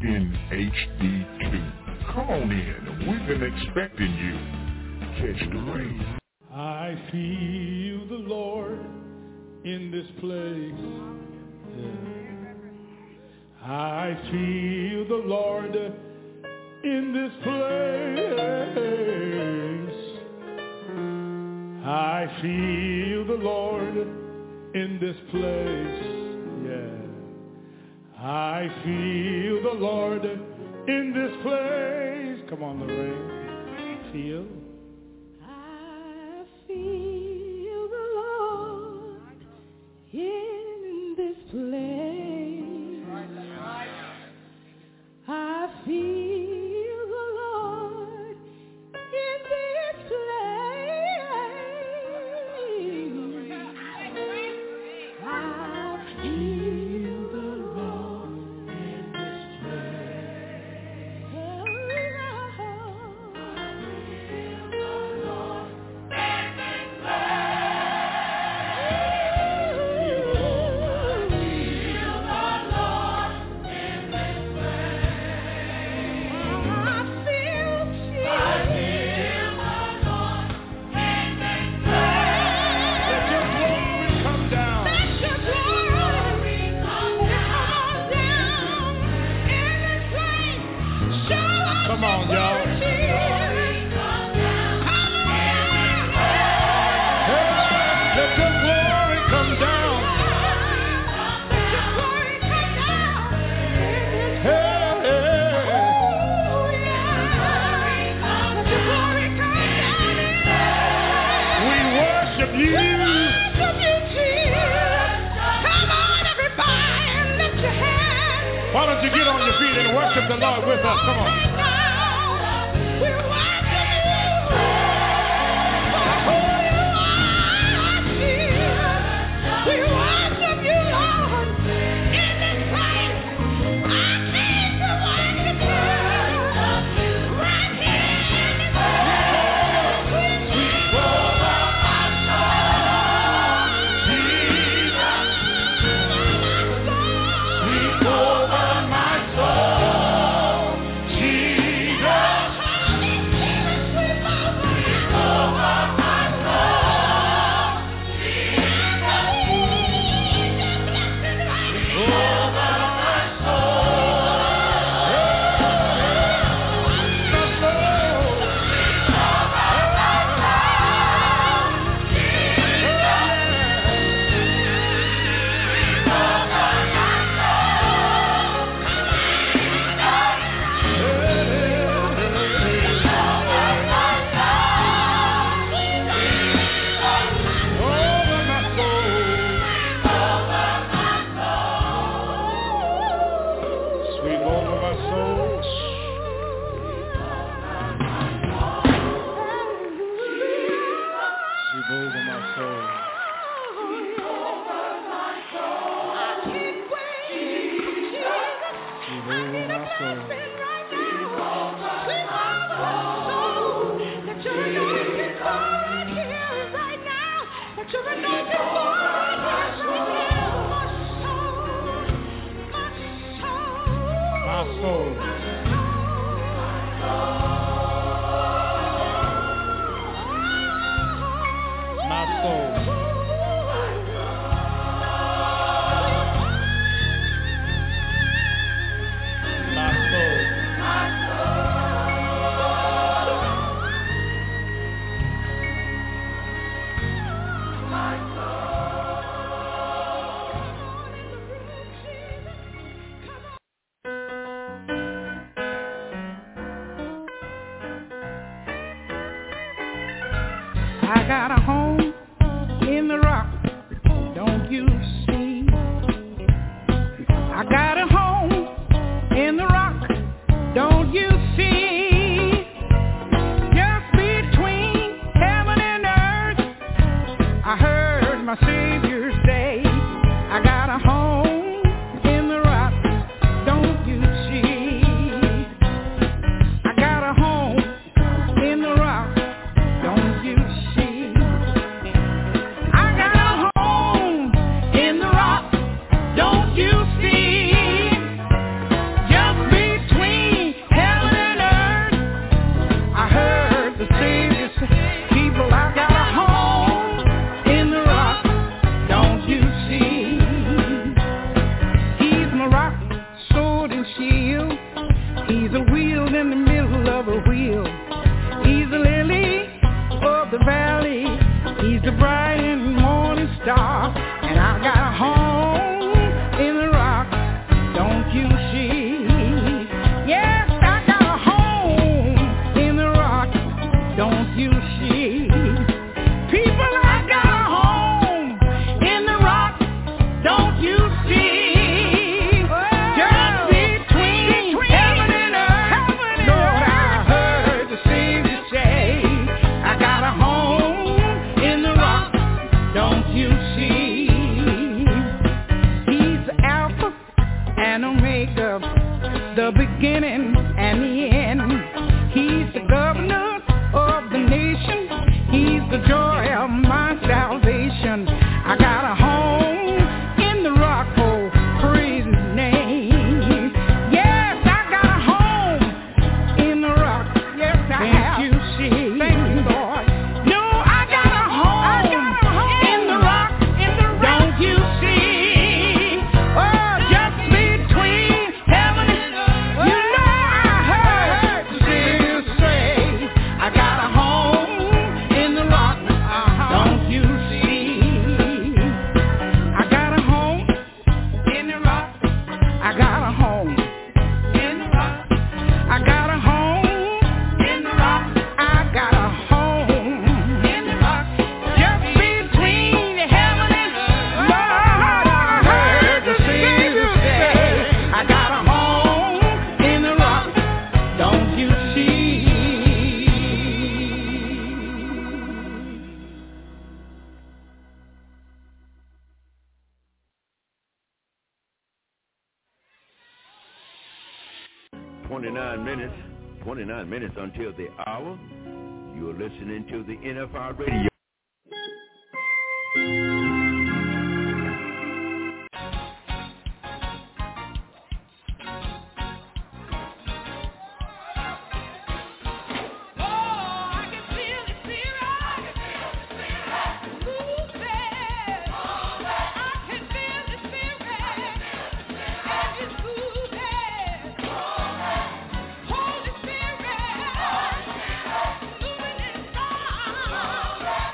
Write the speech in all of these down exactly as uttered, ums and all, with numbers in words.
in H D two. Come on in. We've been expecting you. Catch the rain. I feel the Lord in this place. Yeah. I feel the Lord in this place. I feel the Lord in this place. Yeah. I feel the Lord in this place. Come on, Lorraine. Feel. I feel the Lord in this place. I feel the Lord in this place. I feel the Lord in this place. I feel the Lord in this Come on, y'all. Let your glory come down. Hey, we worship you. Why don't you get on your feet and worship the Lord with us? Come on. I got a home in the rock, don't you see? I got a home in the rock, don't you see? Just between heaven and earth, I heard my Savior say, I got a home in the rock, don't you see? I got a home in the rock, don't you see? you see? Yes, I got a home in the rock. Don't you see? People, I got a home in the rock. Don't you see? Just between heaven and earth. Lord, I heard the Savior say, I got a home in the rock. Don't you see? He's the Alpha and Omega, the beginning and the end. He's the governor of the nation. He's the joy of my salvation. I got a home in the rock, oh, praise his name. Yes, I got a home in the rock. Yes, I Can't have. You see? Thank you, Lord. No, I got a home, I got a home in the rock. In the rock. Don't you see? Oh, just between heaven and earth. You know I heard the Savior say, I got a home in the rock. Uh-huh. Don't you see? I got a home in the rock. I got a home in the rock. I got a home in the rock. I got a home in the rock. Just between heaven and earth. Lord, I heard the Savior say, I got a home in the rock. Don't you see? twenty-nine minutes, twenty-nine minutes until the hour. You are listening to the N F R Radio. Holy Spirit, moving inside.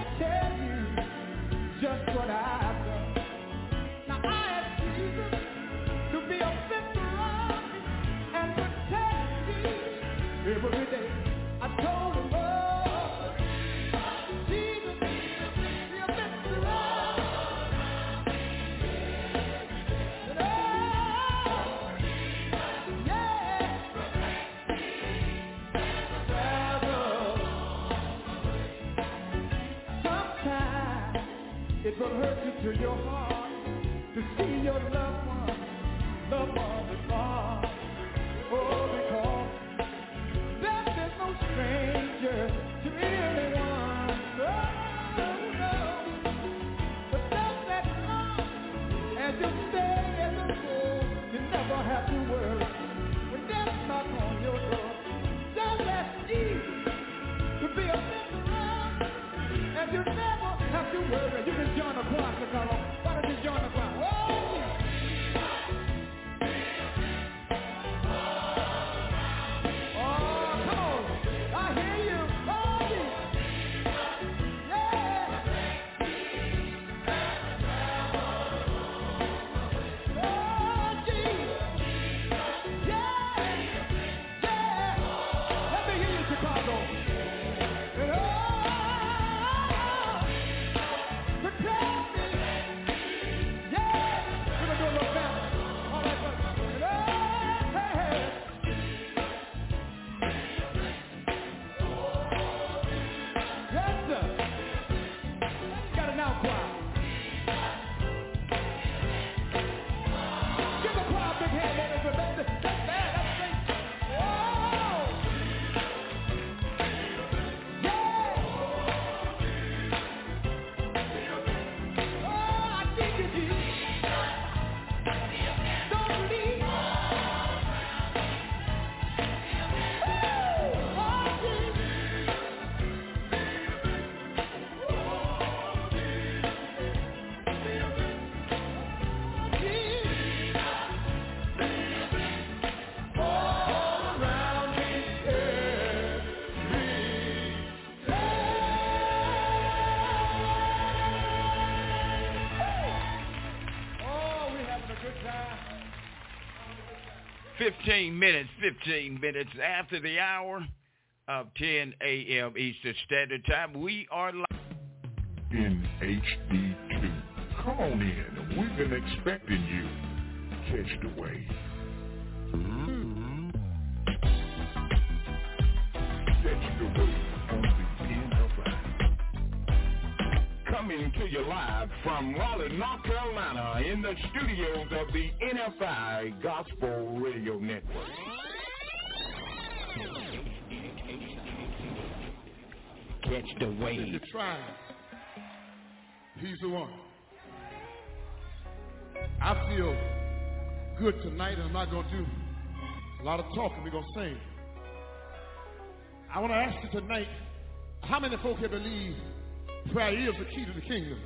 tell you just what I've done. Now I ask Jesus to be a victor and protect me every day. I told him, oh, Jesus, be a victor. And oh, yeah. Sometimes it will hurt you to your heart to see your loved one, loved one is gone. Oh, because death is no stranger to anyone. No, no. But just that long as you stay in the soul, you never have to worry. When death knocks on your door, just as easy to be a victim, and you never have to worry. You can join the choir, Chicago. Why don't you join the choir? Oh, fifteen minutes, fifteen minutes after the hour of ten a.m. Eastern Standard Time. We are live in H D two. Come on in. We've been expecting you. Catch the wave. Mm-hmm. Catch the wave on the N F I. Coming to you live from Raleigh, North Carolina, in the studios of the N F I Gospel Radio Network. Catch the wave. You're trying. He's the one. I feel good tonight, and I'm not going to do a lot of talking. We're going to sing. I want to ask you tonight, how many folk here believe prayer is the key to the kingdom?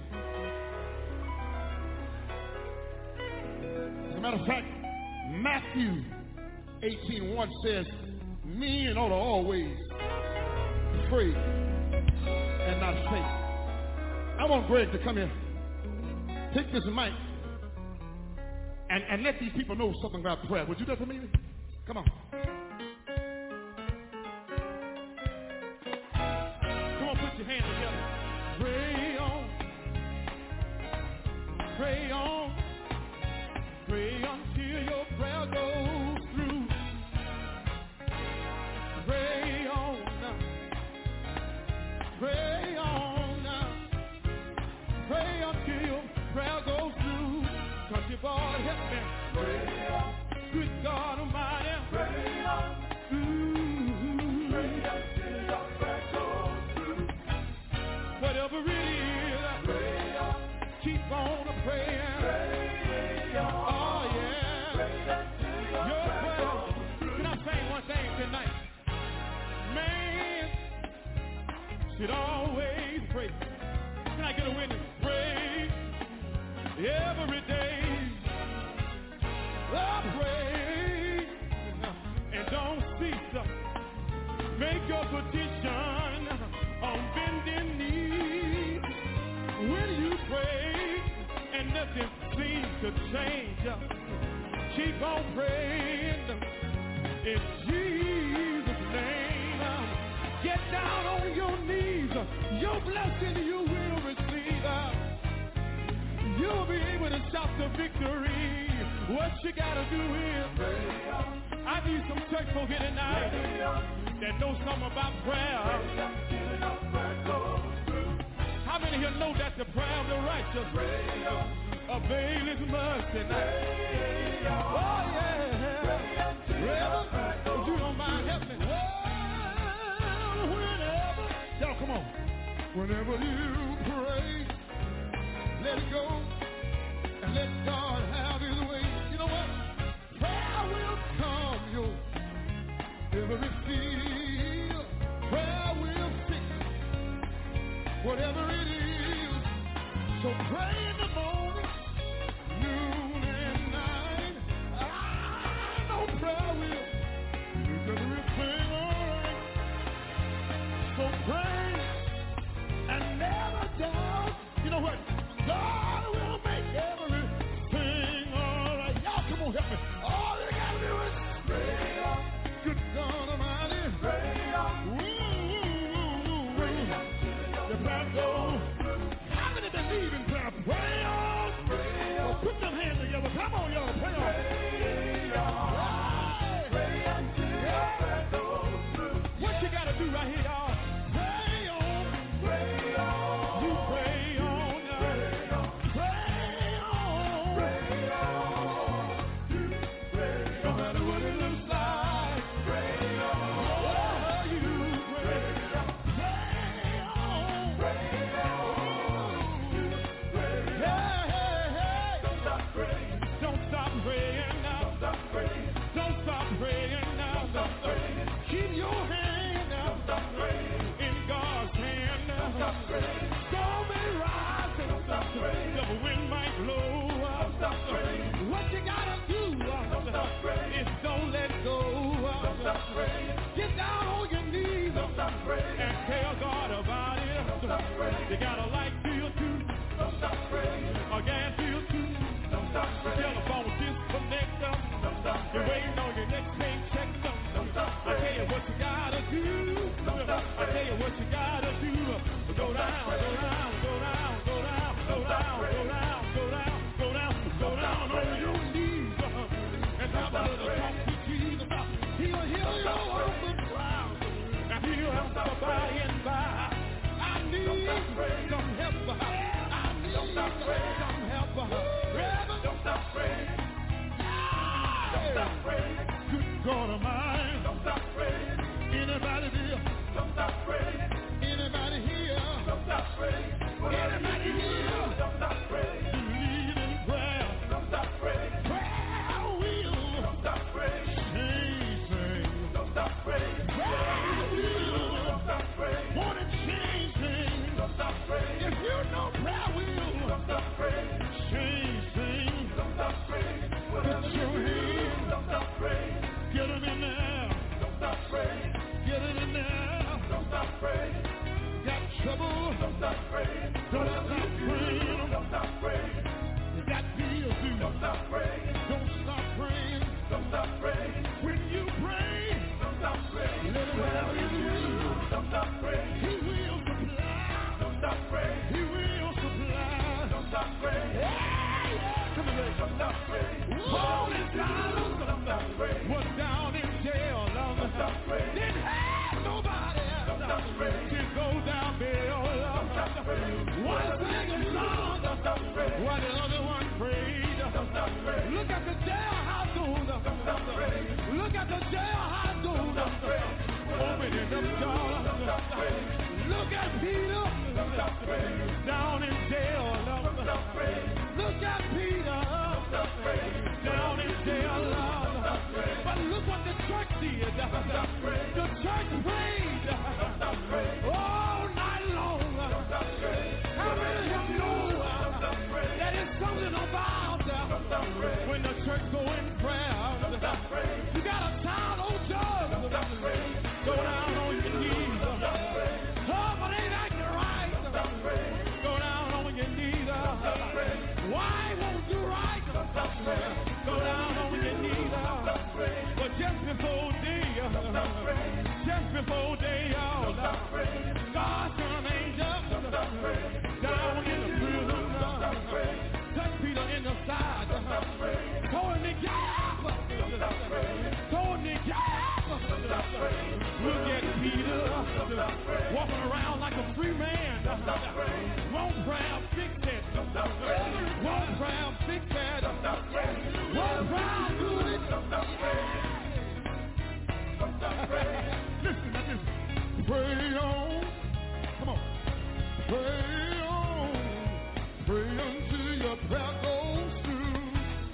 As a matter of fact, Matthew eighteen one says, men ought to always pray and not faint. I want Greg to come here. Take this mic and, and let these people know something about prayer. Would you do that for me? Come on. Come on, put your hands together. Pray on. Pray on. Pray until your prayer goes through. Pray on. Pray on. Pray until your prayer goes through. Country boy, help me. Pray on. Good God Almighty. Pray on. Ooh. Pray until your prayer goes through. Whatever it is, pray on. Keep on praying. Pray on. Oh yeah. Pray until your, your prayer goes through. Can I say one thing tonight? Man should always pray. Can I get a witness? Pray every day. I pray and don't cease. Make your petition on bending knee. to change. Keep on praying in Jesus' name. Get down on your knees. Your blessing you will receive. You'll be able to shout the victory. What you gotta do is, I need some church folk here tonight that know something about prayer. How many here know that the prayer of the righteous availeth much tonight? Oh yeah. Reverend, if you don't mind, help me. Oh, whenever, y'all come on. Whenever you pray, let it go and let God have his way. You know what? Prayer will calm your every fear. Prayer will fix whatever it is. So pray in the morning, noon and night. I know prayer will make everything alright. So pray and never doubt. You know what? God will make everything alright. Y'all come on, help me. All you gotta do is pray on. Good God Almighty. Pray on. Ooh, pray on. The prayer goes. How many believe in prayer? Pray on. Pray on. Well, put them hands together. Come on, y'all. Pray on. Pray on. Right. Pray until your prayer goes through. What you gotta do right here, y'all? Pray on. Pray on. You pray on. What you gotta do is don't let go. Get down on your knees and tell God about it. You got a light bill too, a gas bill too. Telephone disconnect. You're waiting on your next paycheck. I tell you what you gotta do. I tell you what you gotta do. Go down, go down, go down, go down, go down, go down, go down, go down, go down on your knees and have a little talk to Jesus. He'll heal your open ground and he'll help you by and by. I need some help. I need some help. Reverend, don't stop praying. Don't stop praying. Good God of mine. Don't stop praying. Anybody there? Don't stop praying. Anybody here? Don't stop praying. Anybody here? Don't stop praying. Believe in prayer. Don't stop praying. Prayer will. Don't stop praying. Change things. Don't stop praying. Prayer will. Don't stop praying. Want to change things. Don't stop praying. If you know prayer will. Don't stop praying. Change things. Don't stop praying. Put your hands. Don't stop praying. Get them in there. Don't stop praying. Get it in there. Don't stop praying. Got trouble. Don't stop praying. Don't stop praying. Don't stop praying. You got bills due. Don't stop praying. Don't stop praying. Don't stop praying. When you pray, don't stop praying. Let him have his will. Don't stop praying. He will supply. Don't stop praying. He will supply. Don't stop praying. Yeah, yeah. Come on, don't stop praying. Paul and Silas, don't stop praying. Was down in jail. Don't stop praying. Didn't have nobody else. Don't stop praying. To go down there. Don't stop praying. One thing is song. Don't stop praying. While the other one prayed. Don't stop praying. Look at the jailhouse door. Don't stop praying. Look at the jailhouse door. Don't stop praying. Open it up, y'all. Don't stop praying. Look at Peter. Don't stop praying. Down in jail. Don't stop praying. Look at Peter. Don't stop praying. Down in jail. Don't stop praying. But look what the church did. Don't stop praying. The church prayed. Don't stop praying. All night long. Don't stop praying. How many of you know that it's something about when the church go in prayer? You got a child, old judge. Go down on your knees. Oh, but ain't acting right. Go down on your knees. Why won't you right? before day out. God sent an angel down in the prison. Touch Peter in the side. Told him to get up. Told him to get up. Look at Peter walking around like a free man. One proud fix it. One proud fix it. One proud do it. Listen, listen. Pray on. Come on. Pray on. Pray until your prayer goes through.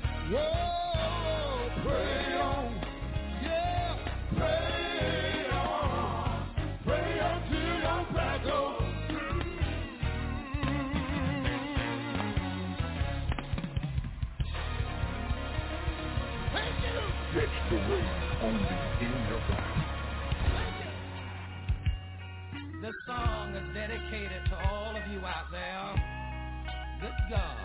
Whoa, pray on. Yeah, pray on. Pray until your prayer goes through. Thank you. Catch the wave only in your life. This song is dedicated to all of you out there. Good God.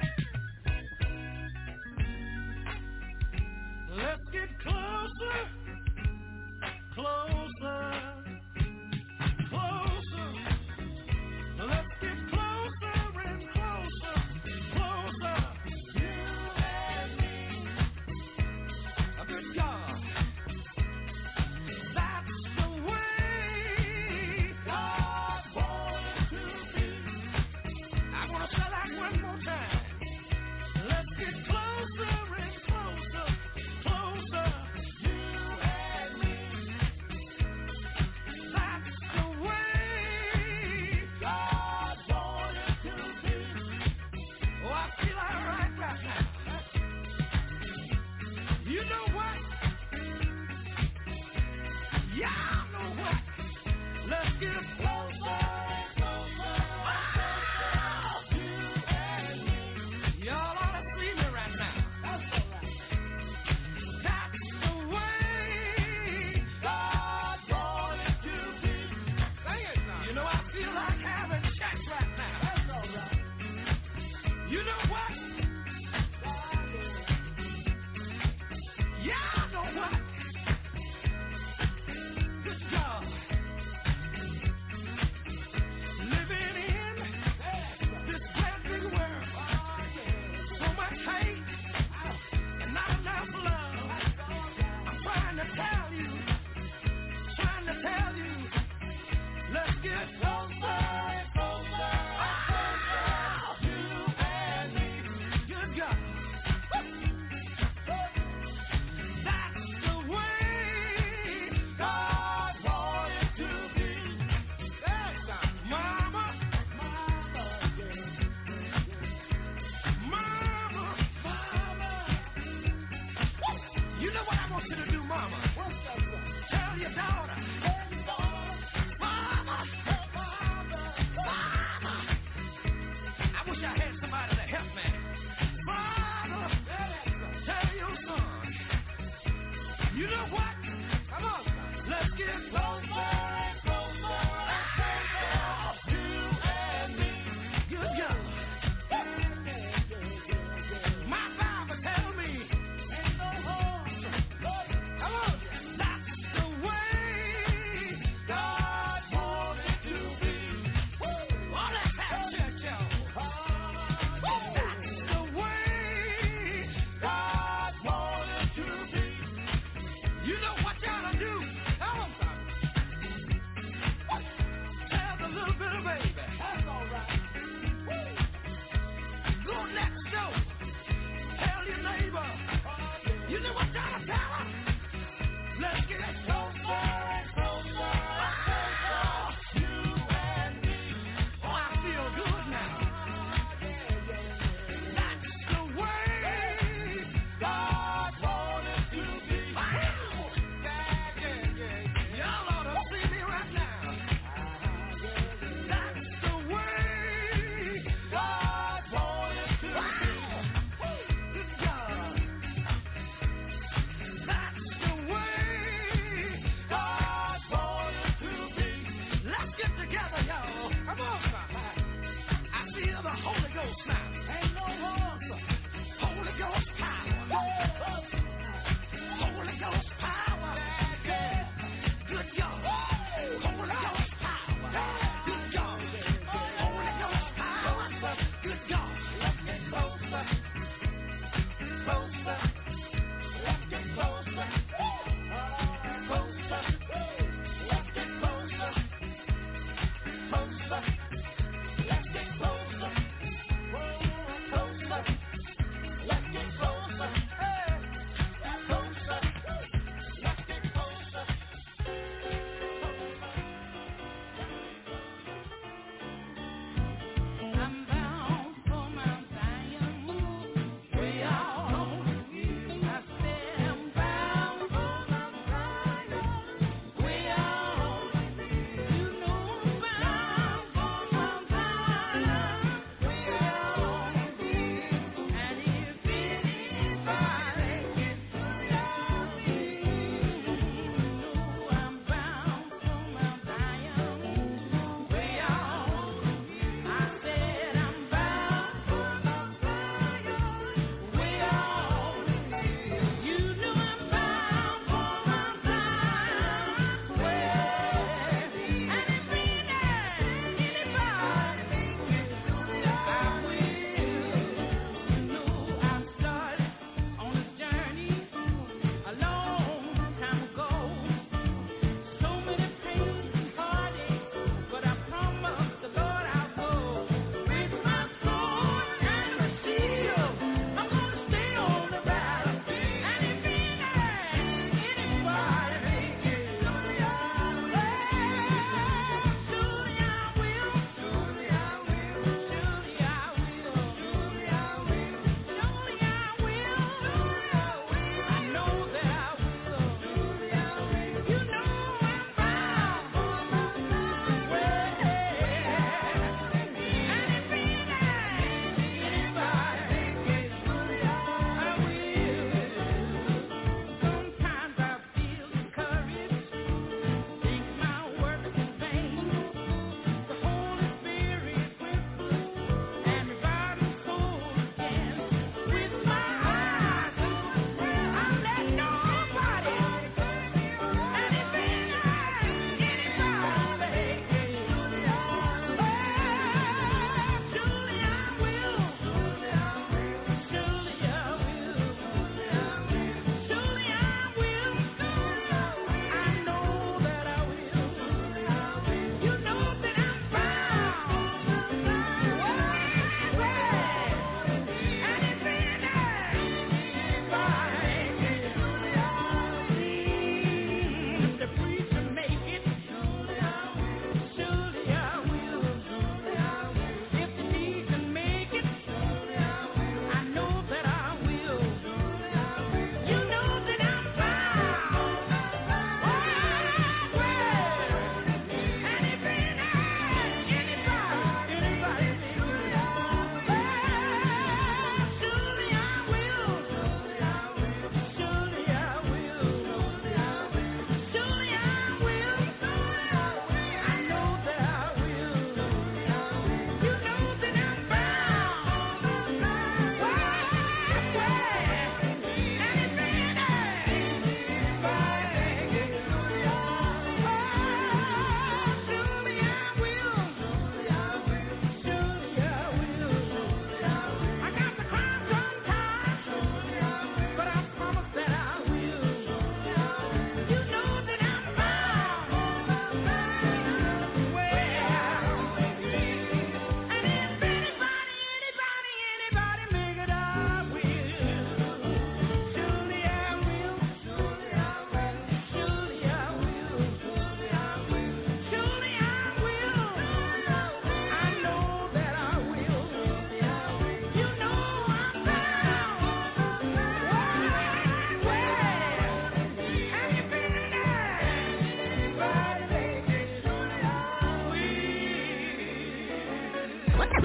Let's get closer, closer, closer. Let's get closer and closer, closer. You and me. A good God. That's the way God wanted to be.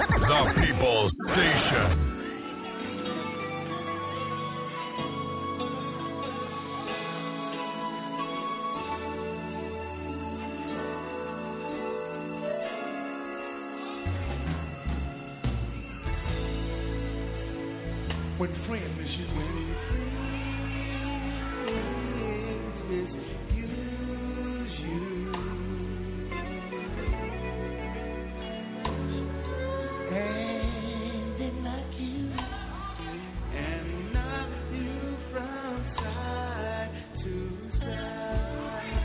The People's Station. When friends use you, and they knock you and knock you from side to side.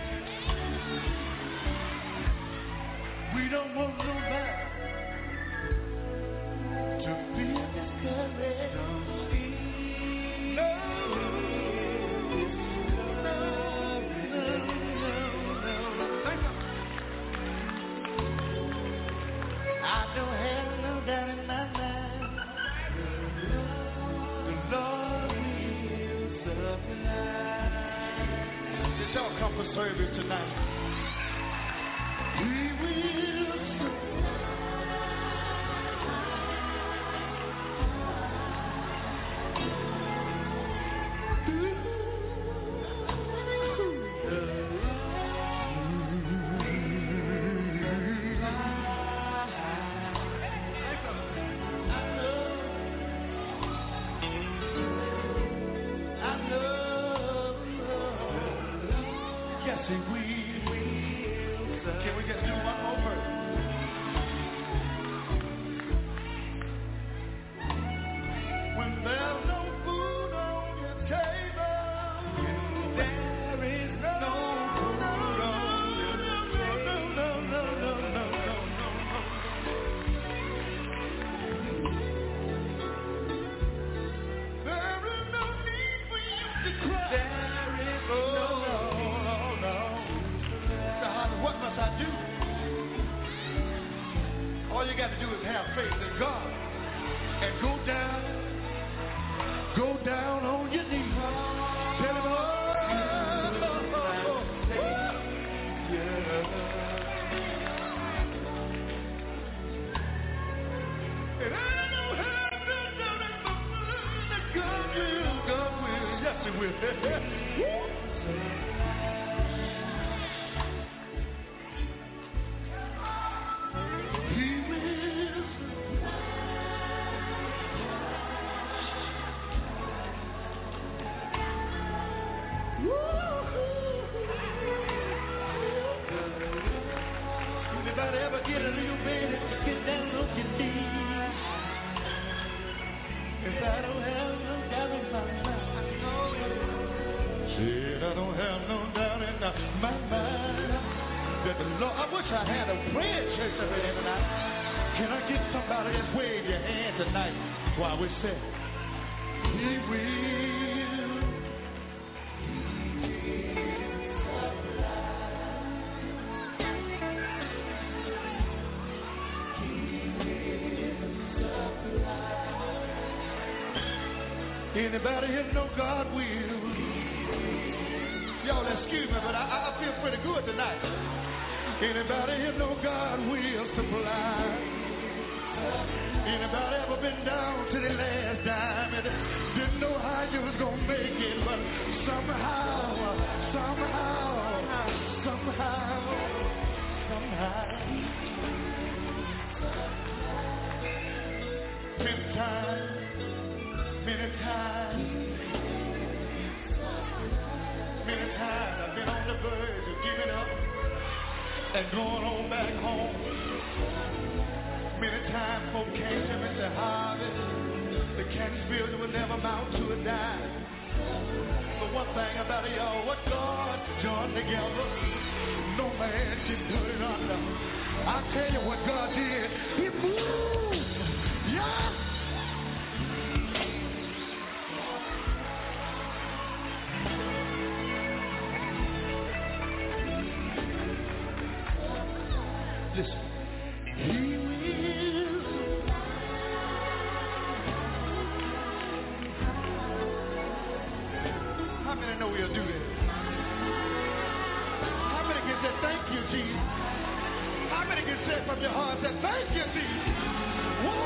We don't want nobody to feel discouraged. Come for service tonight. We will Anybody here know God will? Y'all excuse me, but I, I feel pretty good tonight. Anybody here know God will supply? Anybody ever been down to the last dime and didn't know how you was gonna make it, but somehow, somehow, somehow, somehow, many times. Many times, many times I've been on the verge of giving up and going on back home. Many times folk came to me and said, Harvey, the cancer building will never amount to a dime. But one thing about it, y'all, what God joined together, no man can put it under. I'll tell you what God did. He moved. Yeah. Listen, He will. How many know He'll do that? How many can say thank you, Jesus? How many can say from your heart, say thank you, Jesus? Whoa.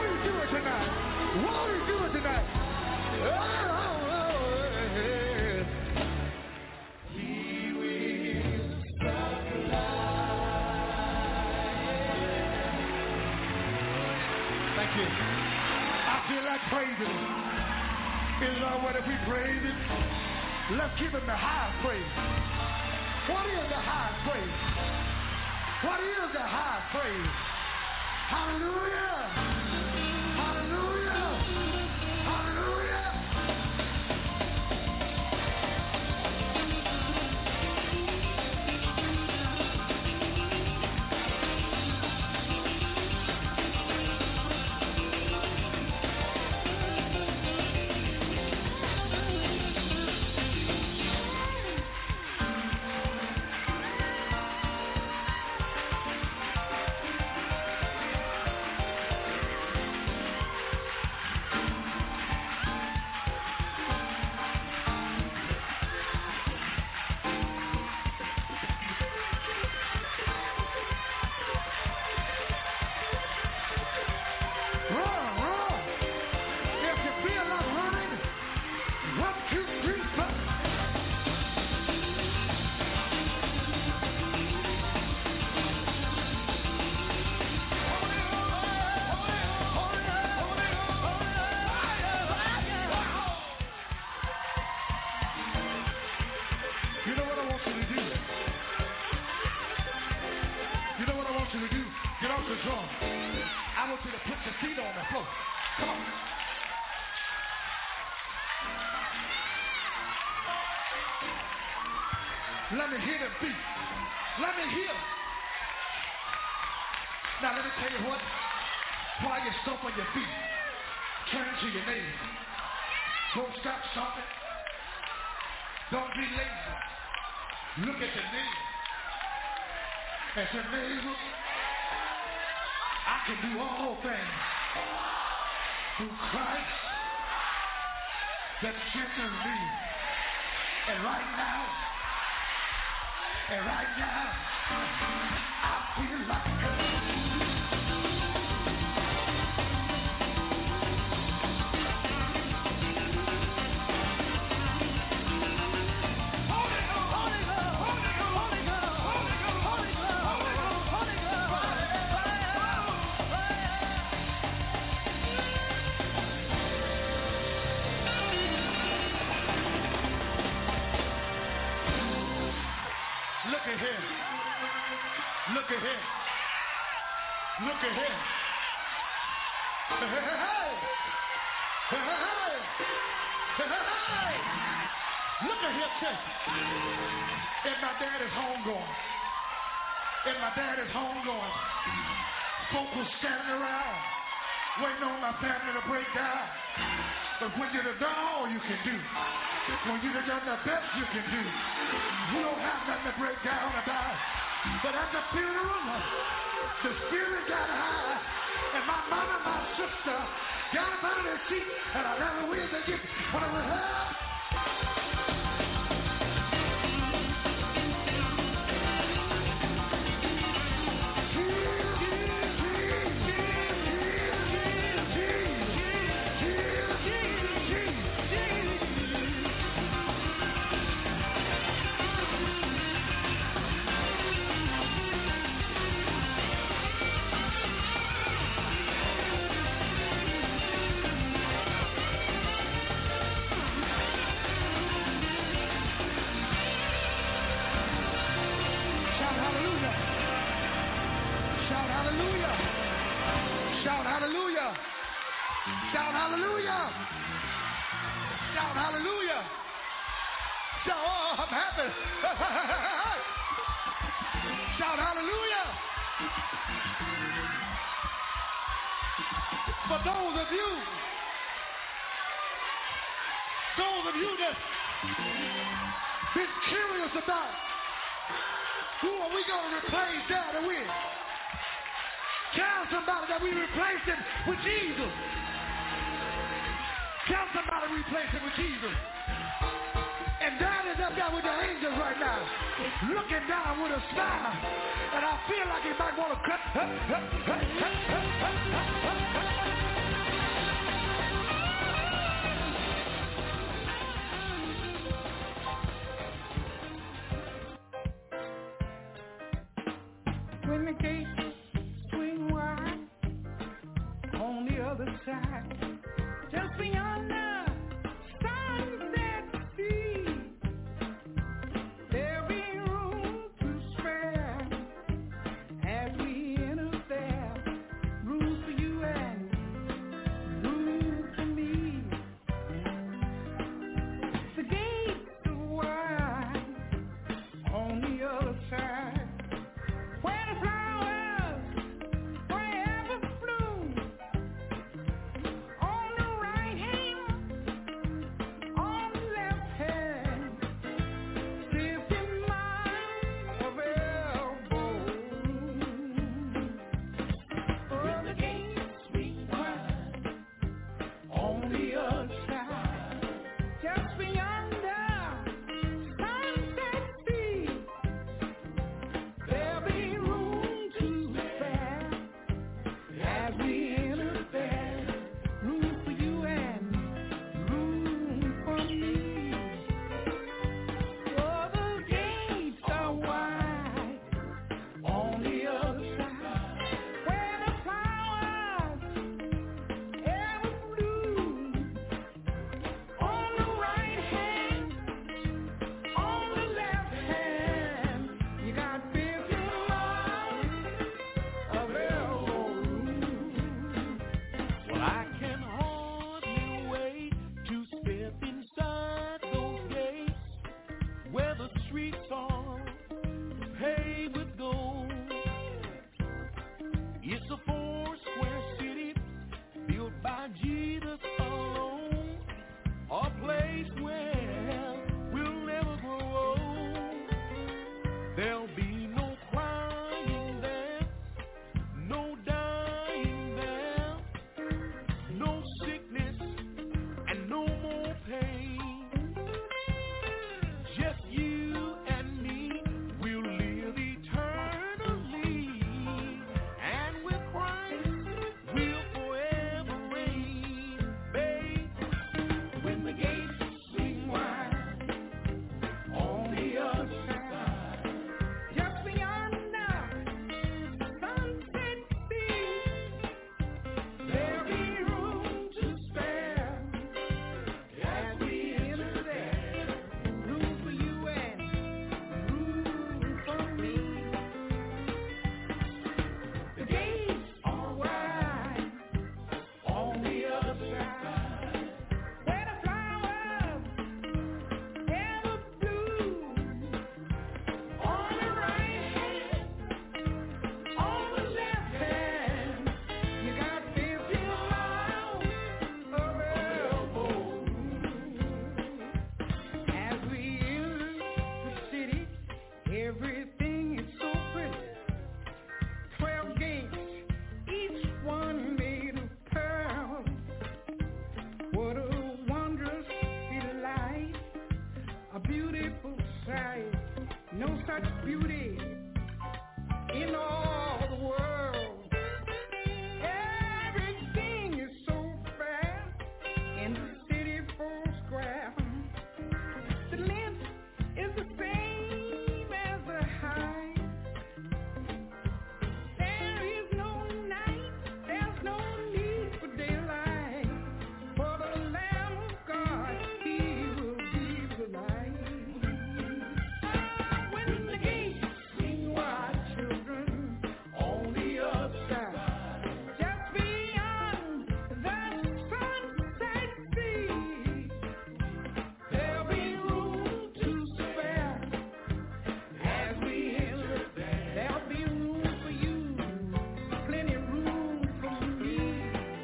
What are we doing tonight? Oh, oh, oh, yeah. He will supply. Thank you. I feel like praising. Is our what if we praise it? Let's give him the highest praise. What is the highest praise? What is the highest praise? Hallelujah! Hallelujah! Hallelujah! Let me hear the beat. Let me hear. Now let me tell you what. While you stomp on your feet, turn to your neighbor. Don't stop stomping. Don't be lazy. Look at your neighbor. And say, neighbor, I can do all things through Christ that strengthens me. And right now, And right now, I feel like Holy Ghost, Holy Ghost, Holy Ghost, Holy Ghost, Holy Ghost, Holy Ghost, Holy Ghost, Holy Ghost, Look at him. Look at him. Look at him. Hey, hey, hey. Hey, hey, hey. Hey, hey, hey. Look at him, too. And my dad is homegoing. And my dad is homegoing. Folk was standing around waiting on my family to break down. But when you've done all you can do, when you've done the best you can do, you don't have nothing to break down about. But at the funeral, the spirit got high, and my mother and my sister got up out of their seat, and I never will forget when I was up. Shout hallelujah! Shout hallelujah! Shout, oh, I'm happy! Shout hallelujah! For those of you, those of you that been curious about who are we going to replace Daddy with? Tell somebody that we replaced him with Jesus. Tell somebody replace him with Jesus. And God is up there with the angels right now, looking down with a smile. And I feel like he might want to cut. side, just beyond the sunset sea. There'll be room to spare as we enter there. Room for you and room for me. The gates are wide on the other side, where the flowers forever bloom. On the right hand, on the left hand, fifty miles of elbow room. Oh, the gates swing wide on the other side, just beyond the sunset sea. There'll be room to spare as we enter there. Room for you and room for me. Oh, the gates are wide on the other side, where the flowers ever bloom. On the right hand, on the left hand, you got fifty miles of elbow room. Well, I can hardly wait to step inside those gates where the streets are paved with gold. It's a four-square city built by Jesus alone, a place where we'll never grow old. There'll be no crying there, no dying there, no sickness and no more pain. Just you and me will live eternally, and with Christ we'll forever reign, babe. When the gates swing wide on the other side, just beyond the sunset sea, there'll be room to spare as we enter there. Room for you and room for me. The gates are wide on the other side, where the flowers ever bloom. On the right hand, on the left hand, you got fifty miles of elbow room. As we enter the city, everything is so pretty. Twelve gates, each one made of pearl. What a wondrous delight, a beautiful sight. No such beauty in all the world. Everything is so fair in the city four square. The length is the same as the height. There is no night, there's no need for daylight. For the Lamb of God, He will be the light. When the gates swing wide, children, on the other side, just beyond the sunset sea, there'll be room to spare as we enter there. There'll be room for you, plenty room for me.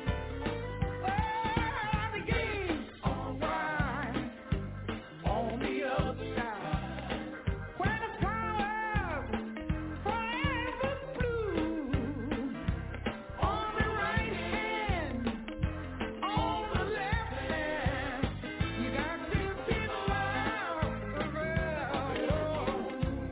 Oh, the gates are wide on the other side, where the flowers forever bloom. On the right hand, on the left hand, you got fifty miles of elbow.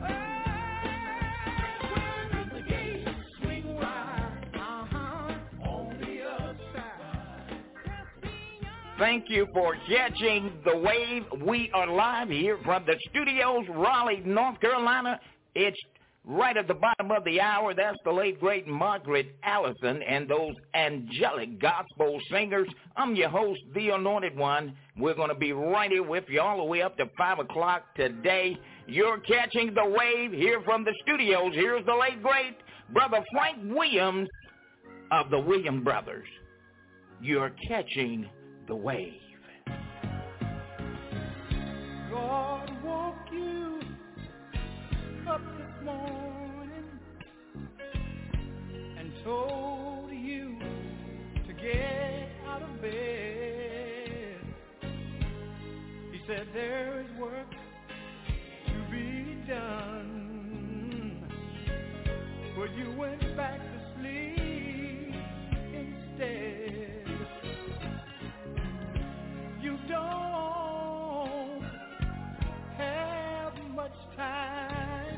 When the gates swing wide, uh-huh, on the other side, just beyond. Thank you for catching the wave. We are live here from the studios, Raleigh, North Carolina. It's Right at the bottom of the hour, that's the late, great Margaret Allison and those angelic gospel singers. I'm your host, the Anointed One. We're going to be right here with you all the way up to five o'clock today. You're catching the wave here from the studios. Here's the late, great Brother Frank Williams of the Williams Brothers. You're catching the wave. God woke you up this morning and told you to get out of bed. He said there is work to be done, but you went back to sleep instead. You don't have much time,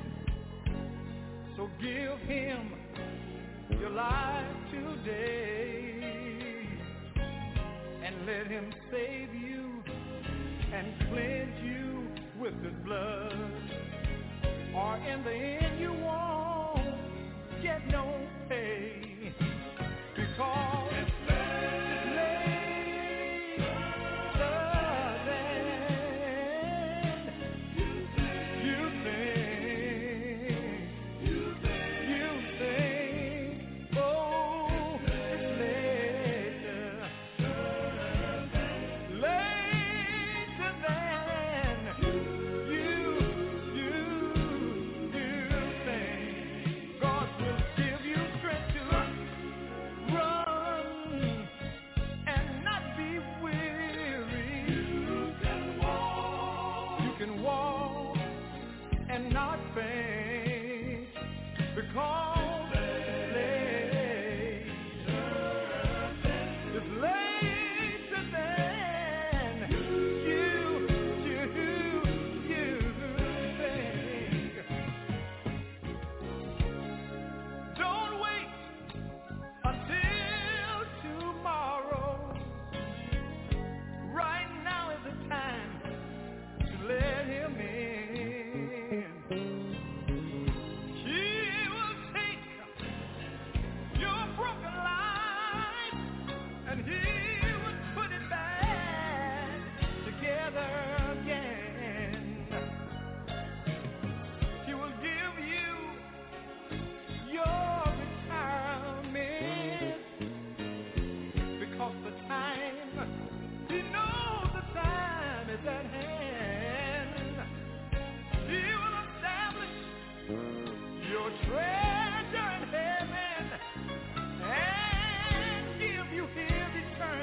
so give him your life today and let him save you and cleanse you with his blood, or in the end you won't get no pay, because it's treasure in heaven and give you his eternal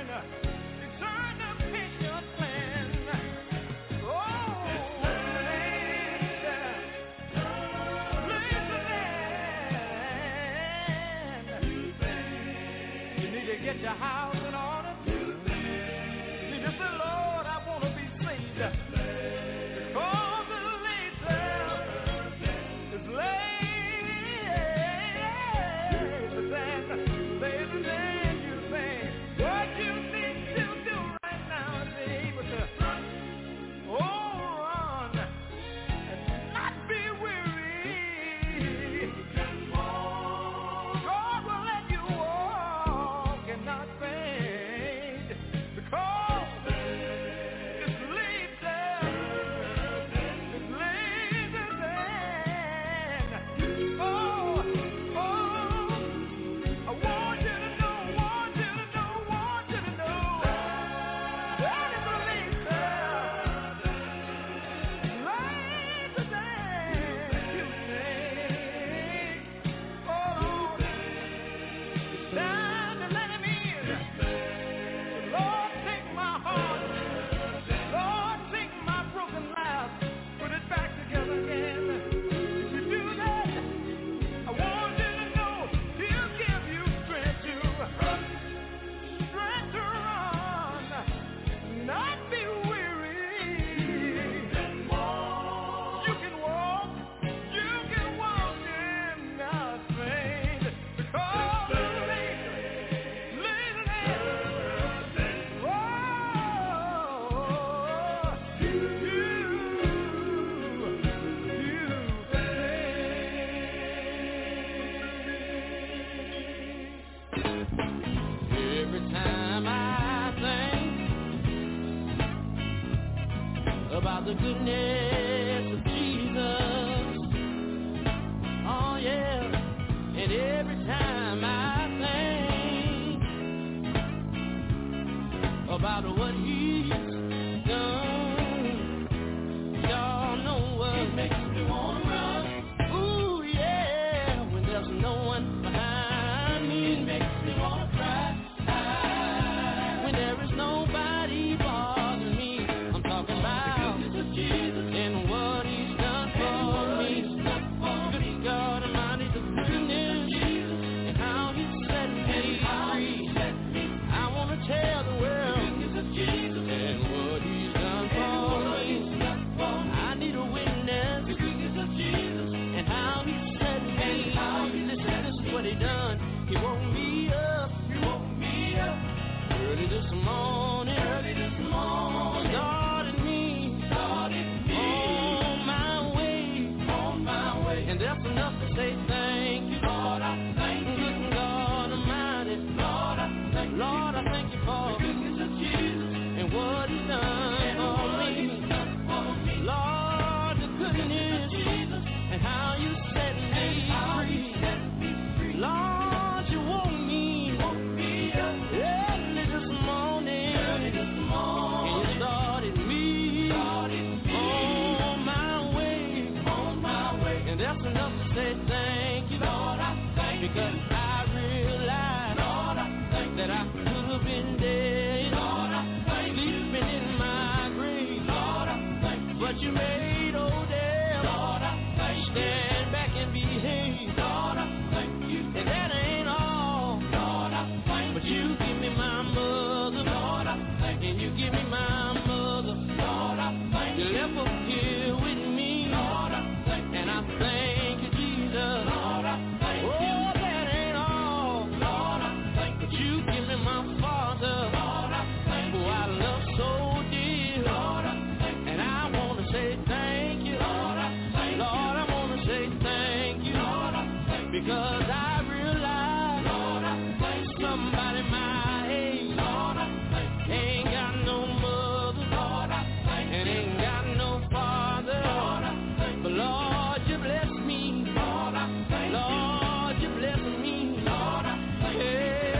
about the goodness of Jesus. Oh yeah, and every time I think about what He's done, y'all know what it makes me wanna run. Ooh yeah, when there's no one behind me, it makes me wanna cry. When there is nobody bothering me, I'm talking about the goodness of Jesus and what He's done for me. Good God Almighty, the goodness and how He set me free. I wanna tell the world the goodness of Jesus and what He's done for me. I need a witness, the goodness of Jesus and how He set me free. Listen, this is what He done. He woke me up, He woke me up early this morning, early this morning. Started me, started me on my way, on my way. And that's enough to say thank you, Lord. I thank you, good God Almighty, Lord. I thank you, Lord. I thank you for the goodness of Jesus and what He's done for me, Lord. The goodness of Jesus and how You set me free, Lord. You woke me, woke me up early this morning, early this morning. And You started me, started me on my way, on my way. And that's enough to say thank you, Lord. I thank you, because I realize, Lord, I thank that I could have been dead, Lord. I thank you, sleeping in my grave, Lord. I thank you, but You made Odell, Lord. I thank you, stand back and behave, Lord. I thank you, and that ain't all, Lord. I thank you, but You give me my mother, Lord. I thank you, and You give me my mother, Lord. I thank you, You left her here with me, Lord. I thank you, and I thank You, Jesus, Lord. I thank you, oh, that ain't all, Lord. I thank you, but You give me my father, Lord. I thank you, who I love so dear, Lord. I thank you, and I wanna say thank you, Lord. I thank you, Lord. I wanna say thank you, Lord. I thank you, because I realize, Lord, I thank you, somebody my age, Lord, I thank you, ain't got no mother, Lord, I thank you, and ain't got no father, Lord, I thank you, but Lord, You bless me, Lord, I thank you, Lord, You bless me, Lord, I thank you,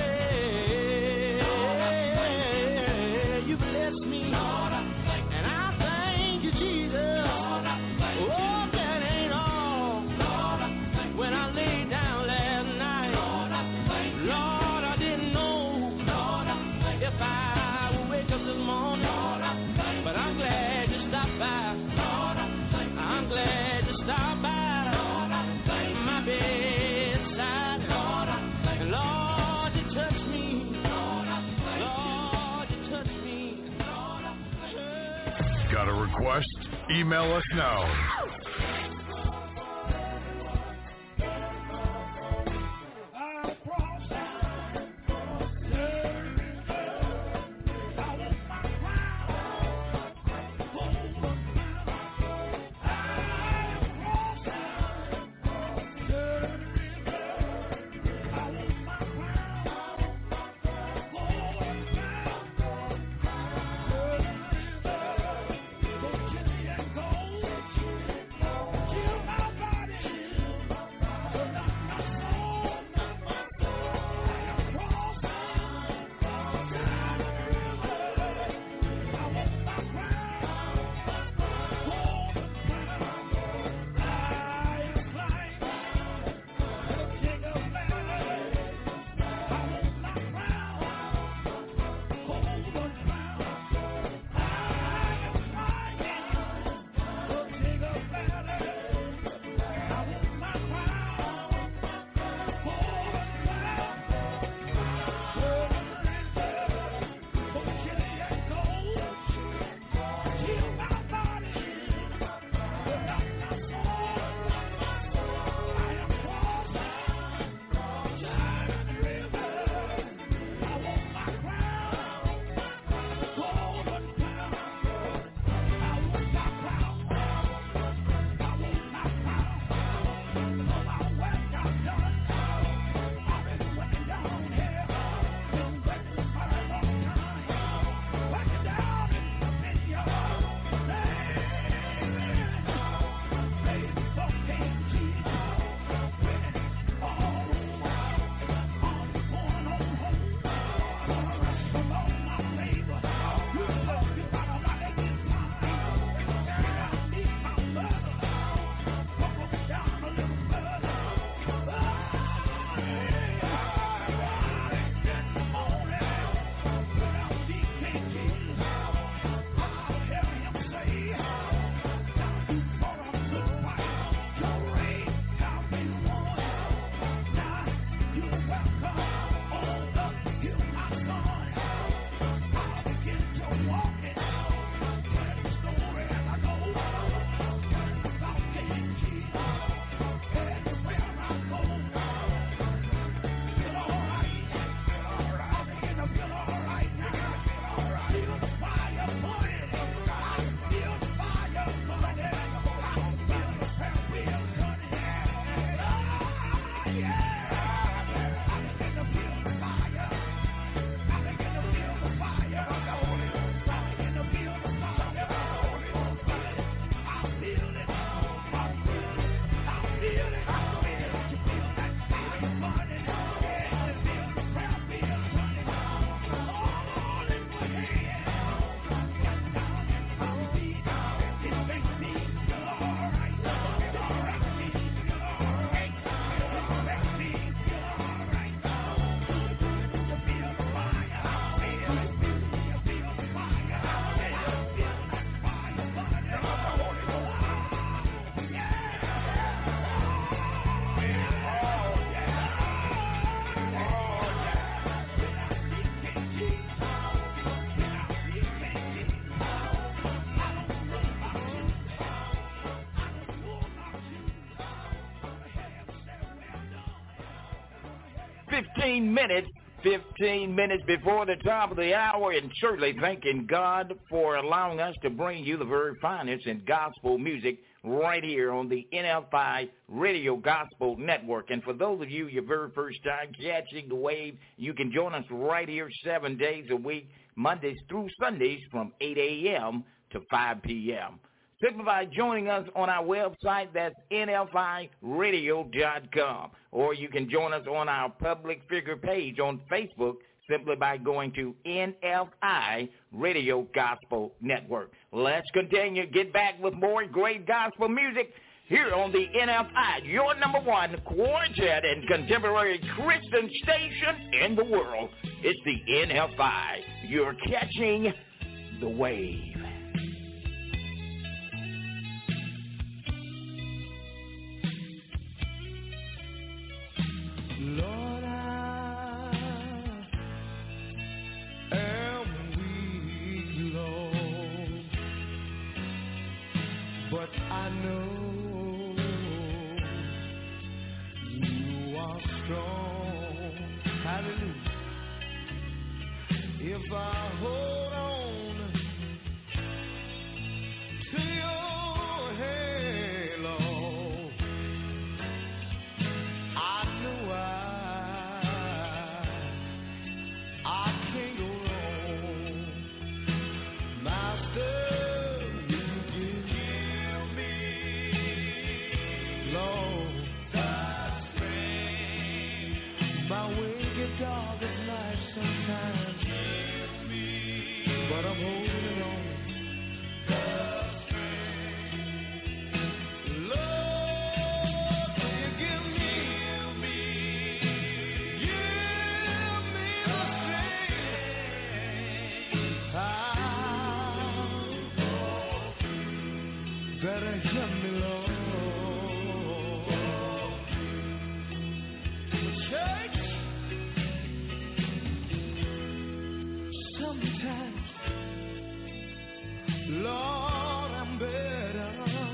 hey, You bless me, Lord, I thank you, and I thank You, Jesus, Lord, I thank you, oh, that ain't all, Lord, I thank you, when I lay down last night, Lord, I thank you, Lord, I didn't know, Lord, I thank you, if I would wake up this morning, Lord, I thank you, but I'm glad You stopped by, Lord, I thank you, I'm glad You stopped by, Lord, I thank you, my bedside, Lord, I thank you, and Lord, You touched me, Lord, I thank you, Lord, You touched me, Lord, I thank you. Got a request? Email us now. fifteen minutes, fifteen minutes before the top of the hour, and certainly thanking God for allowing us to bring you the very finest in gospel music right here on the N F I Radio Gospel Network. And for those of you, your very first time catching the wave, you can join us right here seven days a week, Mondays through Sundays from eight a.m. to five p.m. Simply by joining us on our website, that's N F I radio dot com. Or you can join us on our public figure page on Facebook simply by going to N F I Radio Gospel Network. Let's continue. Get back with more great gospel music here on the N F I, your number one quartet and contemporary Christian station in the world. It's the N F I. You're catching the wave. Lord, I am weak, Lord, but I know you are strong. Hallelujah. If I hold on to your hand, Lord, I know I I can't go wrong. Master, you give me, Lord, the strength. My way gets dark at night sometimes, but I'm holding on. The strength. Lord, will you give me, give me the strength. I better help me, Lord. Church, sometimes, Lord, I'm better.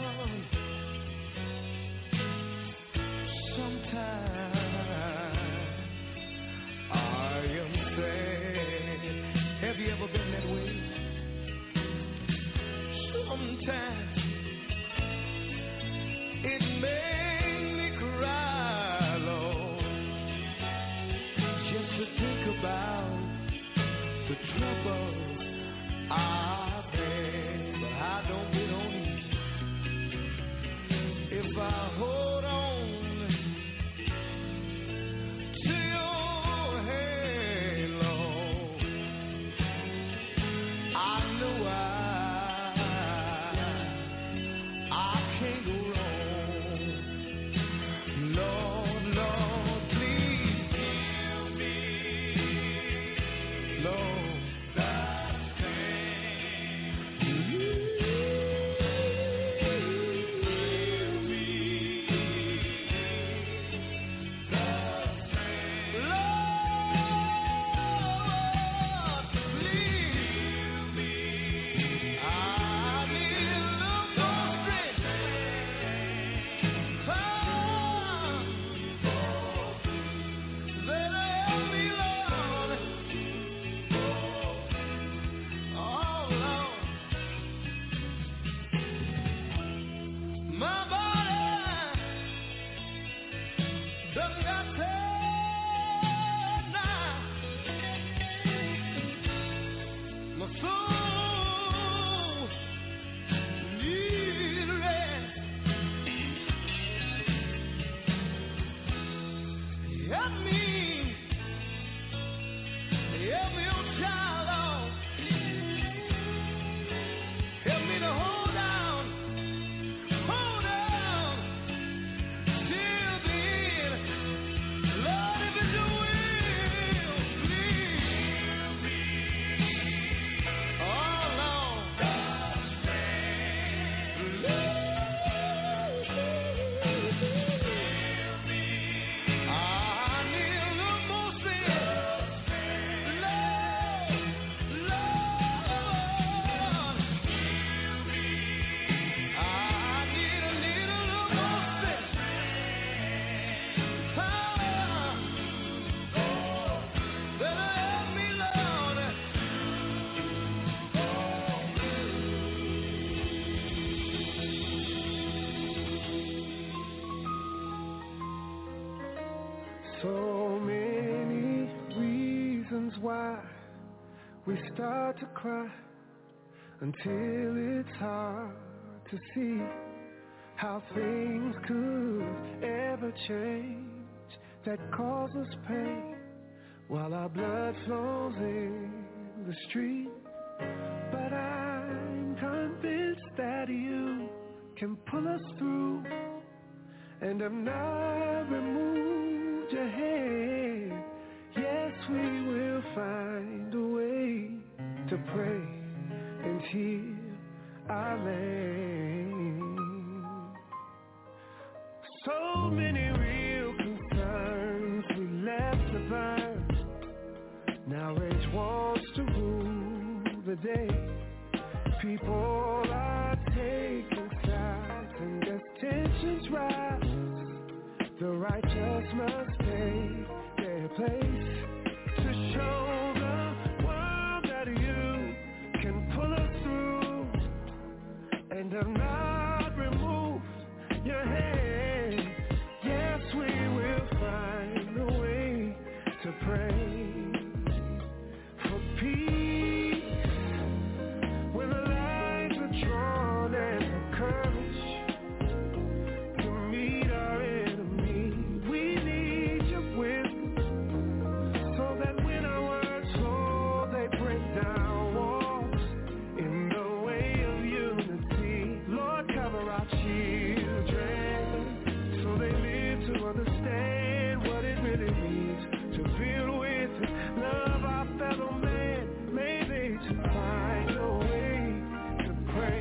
Sometimes I am sad. Have you ever been that way? Sometimes it made me cry, Lord, just to think about the troubles I've had. But I don't get on easy if I hold on to your hand, Lord. I know I I can't go wrong. Lord, Lord, please give me, Lord, the strength. Give me the strength. Lord, please give me. I need a little more strength. Ah, better help me, Lord. Oh, Lord. My body done got tired now. My soul needs rest. Help me, help me, oh child, Lord. Help me to hold down, hold down till the end. Lord, if it's your will, please. Oh, So many reasons why we start to cry until it's hard to see how things could ever change that causes pain while our blood flows in the street. But I'm convinced that you can pull us through, and I'm not removed your hand. Yes, we will find a way to pray and heal our land. So many real concerns we left to burn. Now rage wants to rule the day. People are taking sides and as tensions rise, the righteous must take their place to show the world that you can pull us through, and have not removed your hand. Yes, we will find a way to pray for peace when the lines are drawn, and the courage to meet our enemy. We need your wisdom so that when our words fall, they break down walls in the way of unity. Lord, cover our children so they live to understand what it really means to build with and love our fellow man. May they to find a way to pray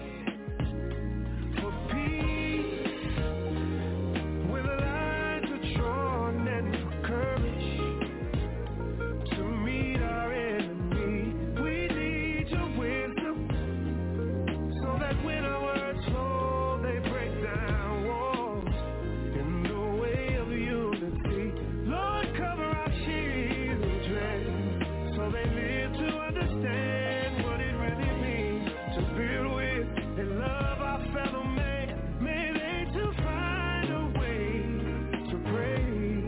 for peace when the lines are drawn, and for courage to meet our enemy. We need your wisdom so that when our words fall, they break down walls in the way of unity. Lord, cover our children so they live to understand what it really means to build with and love our fellow man. May they to find a way to pray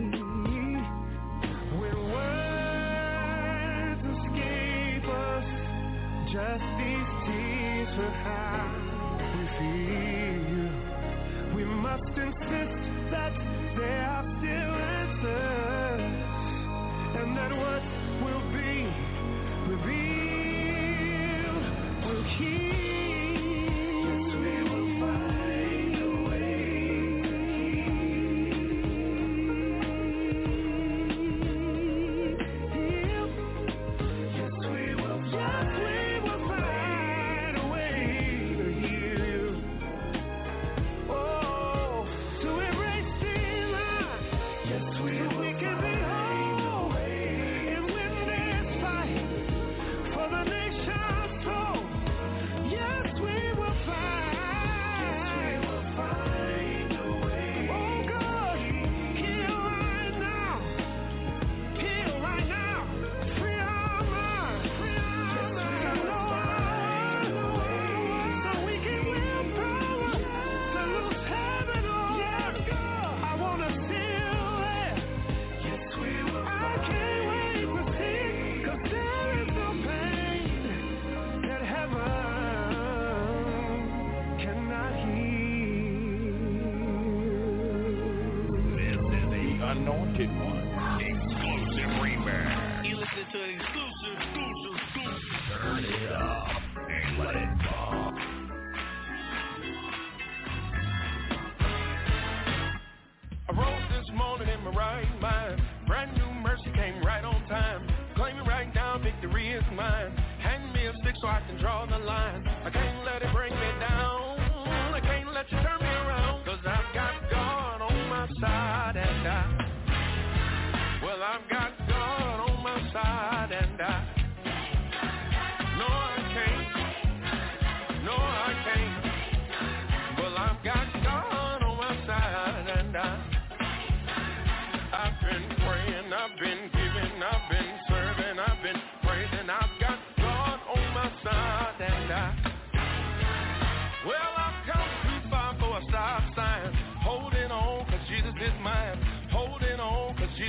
when words escape us. Just these tears for how we feel. We must insist that there are still answers, and that what will be revealed will heal. Yes, we will find a way to heal. Yes, we will find, we will find a way to heal. Oh, to embrace sin life. Yes, we will. We can be whole and win this fight for the nation's soul. Yes, we will find. Yes, we will find a way. Oh God, heal right now, heal right now, free our minds, free our minds. So we can win power to lose heaven. Oh yes, God, I wanna feel it. Yes, we will. I can't wait to see, 'cause there is no pain that heaven cannot heal. This is the Anointed One exclusive remix. You listen to an exclusive, exclusive, exclusive. Turn it up and let it pop. I rose this morning in my right mind. Brand new mercy came right on time. Claim it right now, victory is mine. Hand me a stick so I can draw the line. I can't let it bring me down. I can't let you turn me around. 'Cause I've got God on my side, and I, well, I've got God on my side, and I, no, I can't, no, I can't. Well, I've got God on my side, and I, I've been praying, I've been giving, I've been serving, I've been praising. I've got God on my side, and I, well, I've come too far for a stop sign. Holding on, 'cause Jesus is mine. Holding on, 'cause Jesus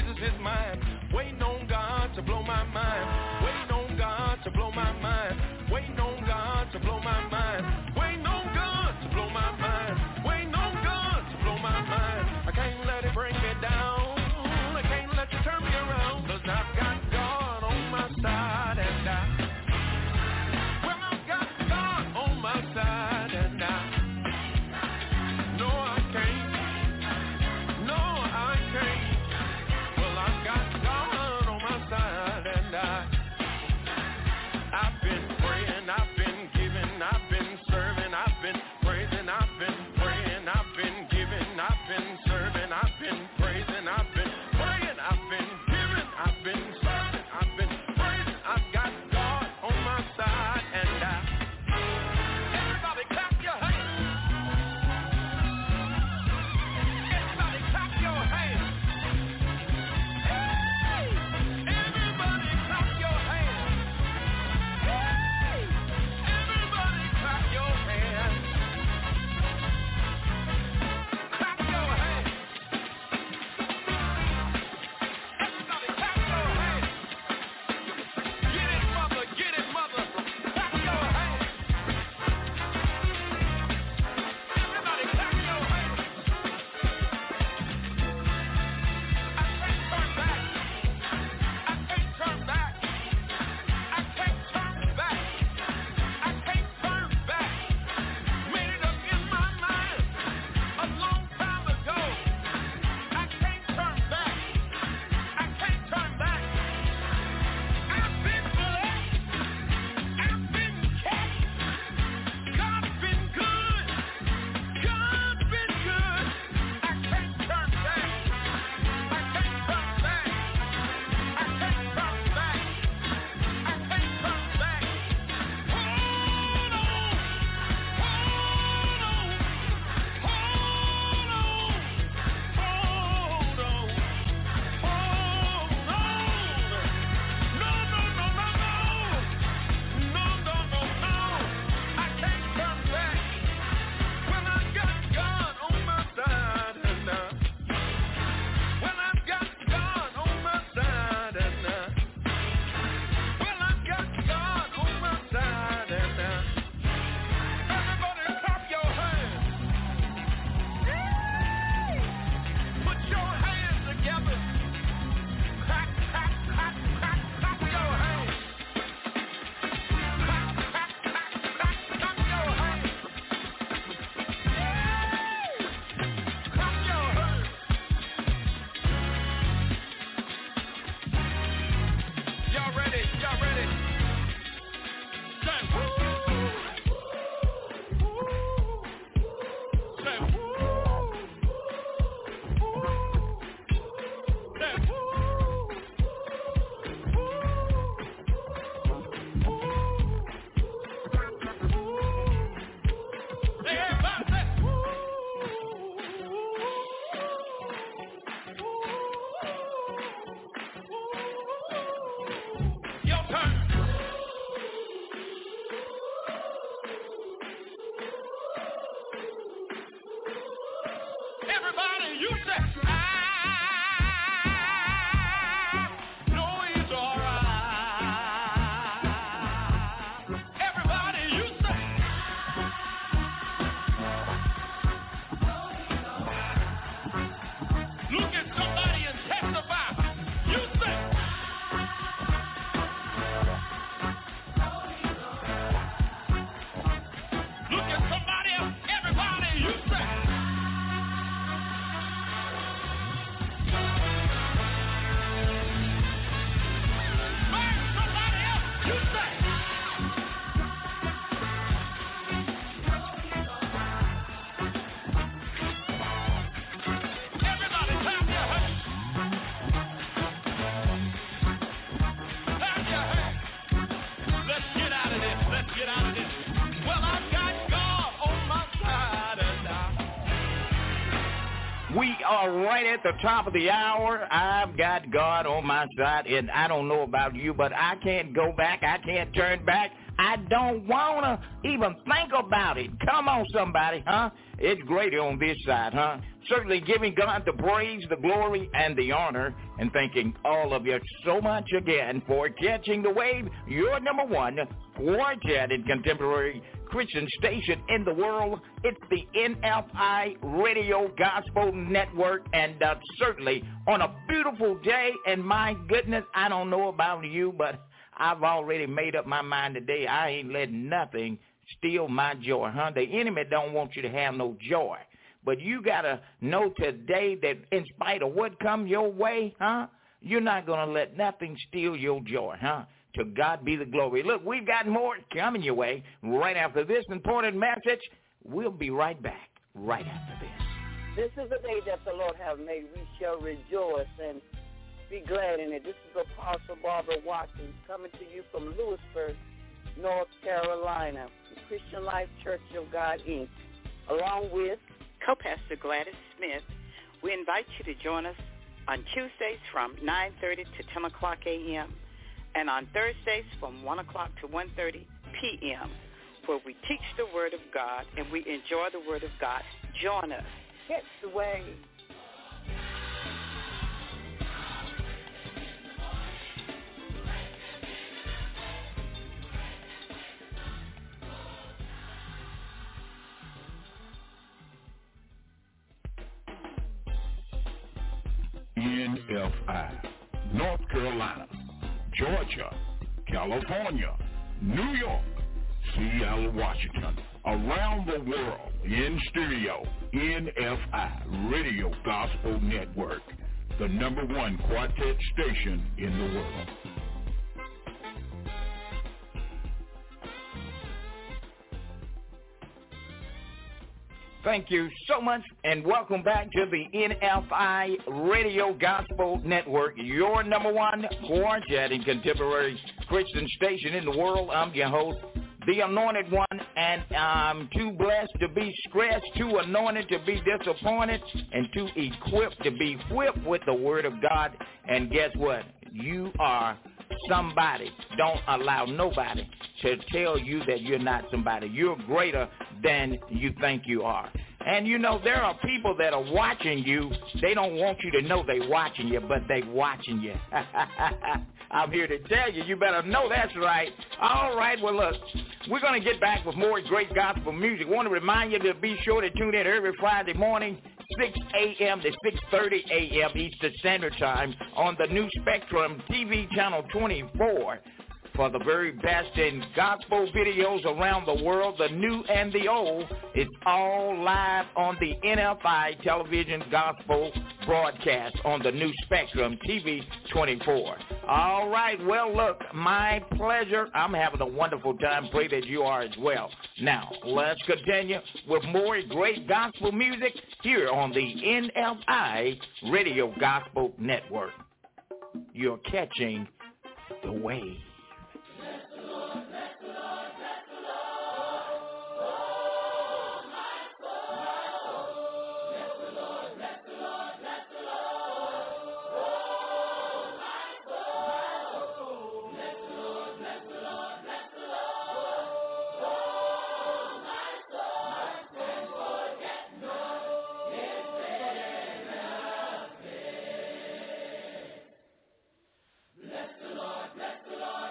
blow my mind. Waiting on God to blow my mind. Waiting on God to blow my mind. Waiting on God to blow my mind. Waiting on God to blow my mind. I can't let it bring me down. I can't let you turn me around. Cause I've got God on my side and I, well, I've got God on my side and I, no, I can't. No, I can't. Well, I've got God on my side and I, I've been praying, I've been giving, I've been serving, I've been praising, I've been praying, I've been giving, I've been serving, I've been praising, I've been praying, I've been giving, I've been serving, I've been praising. I've got God on my side and I, everybody clap your hands. Everybody clap your hands. Hey! Everybody clap your hands. Hey! Everybody clap your hands. Clap your hands. Everybody clap your hands. Get it, mother, get it, mother. Clap your hands. Everybody clap your hands. I can't turn back. I can't turn back. I can't turn back. I can't turn back. Made it up in my mind a long time ago. I can't turn back. I can't turn back. I've been blessed. I've been kept. God's been good. God's been good. I can't turn back. I can't turn back. I can't turn back. I can't turn back. Hold on. Hold on. Hold on. Hold on. Hold on. No, no, no, no, no. No, no, no, no. I can't turn back. Well, I've got God on my side and uh, well, I've got God on my side and uh, well, I've got God on my side and uh, everybody clap your hands. Put your hands together. Clap, clap, clap, clap, clap your hands. Clap, clap, clap, clap, clap your hands. Clap your hands. Y'all ready? Y'all ready? Say woo. Say woo. Say woo. Everybody say woo. Your turn. Everybody, you say, I know he's all right. Everybody, you say, look at somebody and testify. You say, look at somebody else. Everybody, you say. Find somebody else. You say. Everybody, clap your hands. Clap your hands. Let's get out of this. Let's get out of this. Well, I've got God on my side and I, We are right at the top of the hour. I've got God on my side, and I don't know about you, but I can't go back. I can't turn back. I don't want to even think about it. Come on, somebody, huh? It's great on this side, huh? Certainly giving God the praise, the glory, and the honor, and thanking all of you so much again for catching the wave. Your number one quartet and contemporary Christian station in the world. It's the N F I Radio Gospel Network, and uh, certainly on a beautiful day, and my goodness, I don't know about you, but I've already made up my mind today. I ain't letting nothing steal my joy, huh? The enemy don't want you to have no joy, but you got to know today that in spite of what comes your way, huh, you're not going to let nothing steal your joy, huh? To God be the glory. Look, we've got more coming your way right after this important message. We'll be right back right after this. This is the day that the Lord has made. We shall rejoice and be glad in it. This is Apostle Barbara Watkins coming to you from Lewisburg, North Carolina, Christian Life Church of God, Incorporated, along with Co-Pastor Gladys Smith. We invite you to join us on Tuesdays from nine thirty to ten o'clock a.m. and on Thursdays from one o'clock to one thirty p.m., where we teach the Word of God and we enjoy the Word of God. Join us. Catch the wave. N F I, North Carolina, Georgia, California, New York, Seattle, Washington, around the world, in stereo, N F I Radio Gospel Network, the number one quartet station in the world. Thank you so much, and welcome back to the N F I Radio Gospel Network, your number one quartet and contemporary Christian station in the world. I'm your host, the Anointed One, and I'm too blessed to be stressed, too anointed to be disappointed, and too equipped to be whipped with the Word of God. And guess what? You are somebody. Don't allow nobody to tell you that you're not somebody. You're greater than you think you are. And you know, there are people that are watching you. They don't want you to know they're watching you, but they're watching you. I'm here to tell you, you better know that's right. All right, well, look, we're going to get back with more great gospel music. I want to remind you to be sure to tune in every Friday morning, six a.m. to six thirty a.m. Eastern Standard Time on the new Spectrum T V Channel twenty-four. For the very best in gospel videos around the world, the new and the old. It's all live on the N F I television gospel broadcast on the new Spectrum T V twenty-four. All right, well, look, my pleasure. I'm having a wonderful time. Pray that you are as well. Now, let's continue with more great gospel music here on the N F I Radio Gospel Network. You're catching the wave. Bless the Lord, bless the Lord.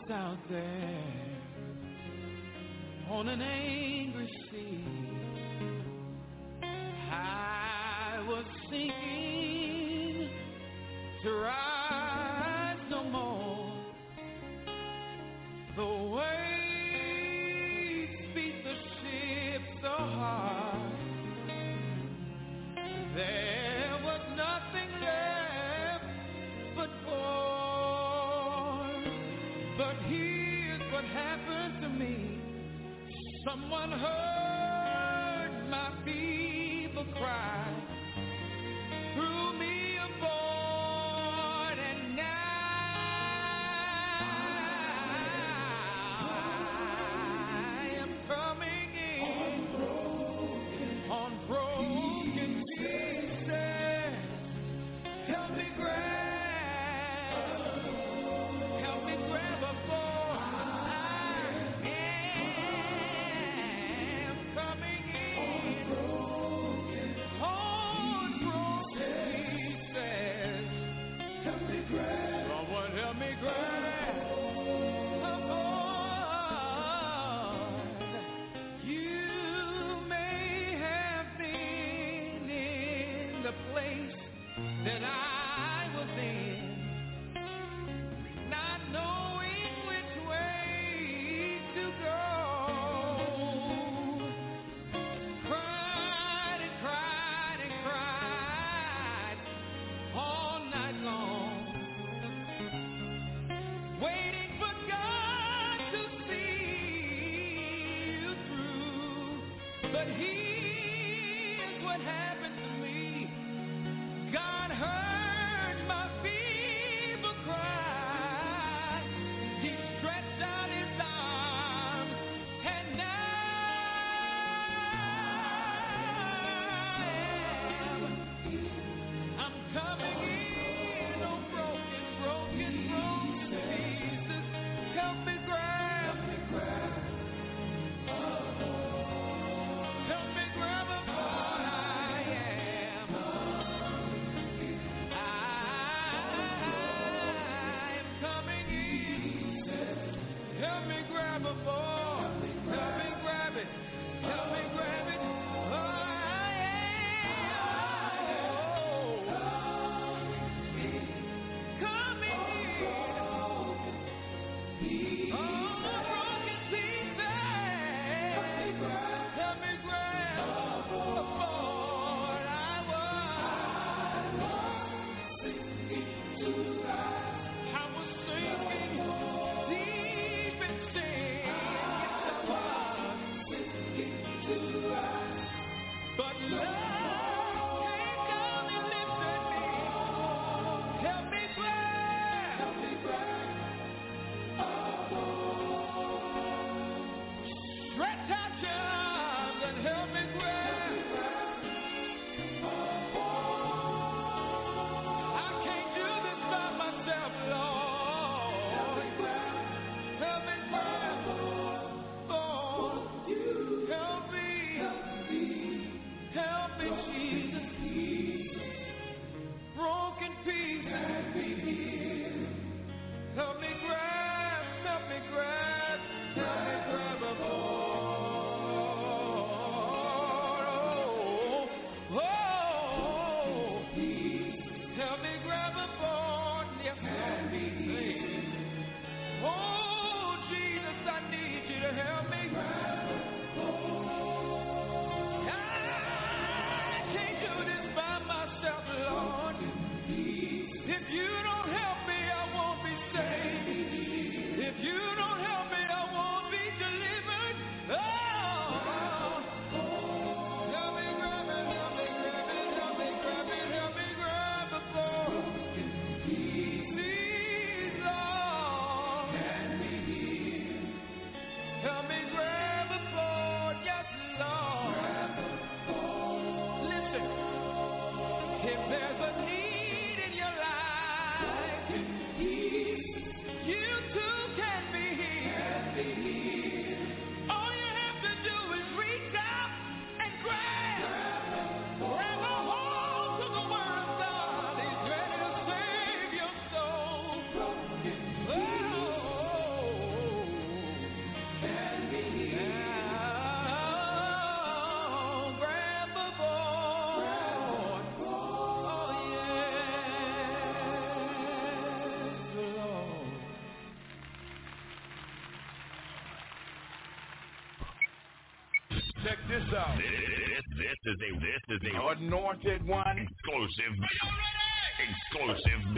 out there on an angry sea. I was sinking to rise no more. The waves beat the ship so hard. There was nothing left but boys. But here's what happened to me. Someone heard my feeble cry, threw me aboard, and now I am coming in on broken pieces. Help me grab, help me grab a board. Help me grab a board. You may have been in the place that I was in, not knowing which way to go. Cried and cried and cried all night long, waiting for God to see you through. But here's what happened to me. God heard my feeble cry. He stretched out his arms, and now I'm coming in on broken, broken, broken pieces. Help me grab, help me grab, help me grab a board. I am, I am coming in. Help me grab a board, help me grab it, help me grab it. Oh, I am, Check this out. This, this is a this is a Anointed One exclusive exclusive B.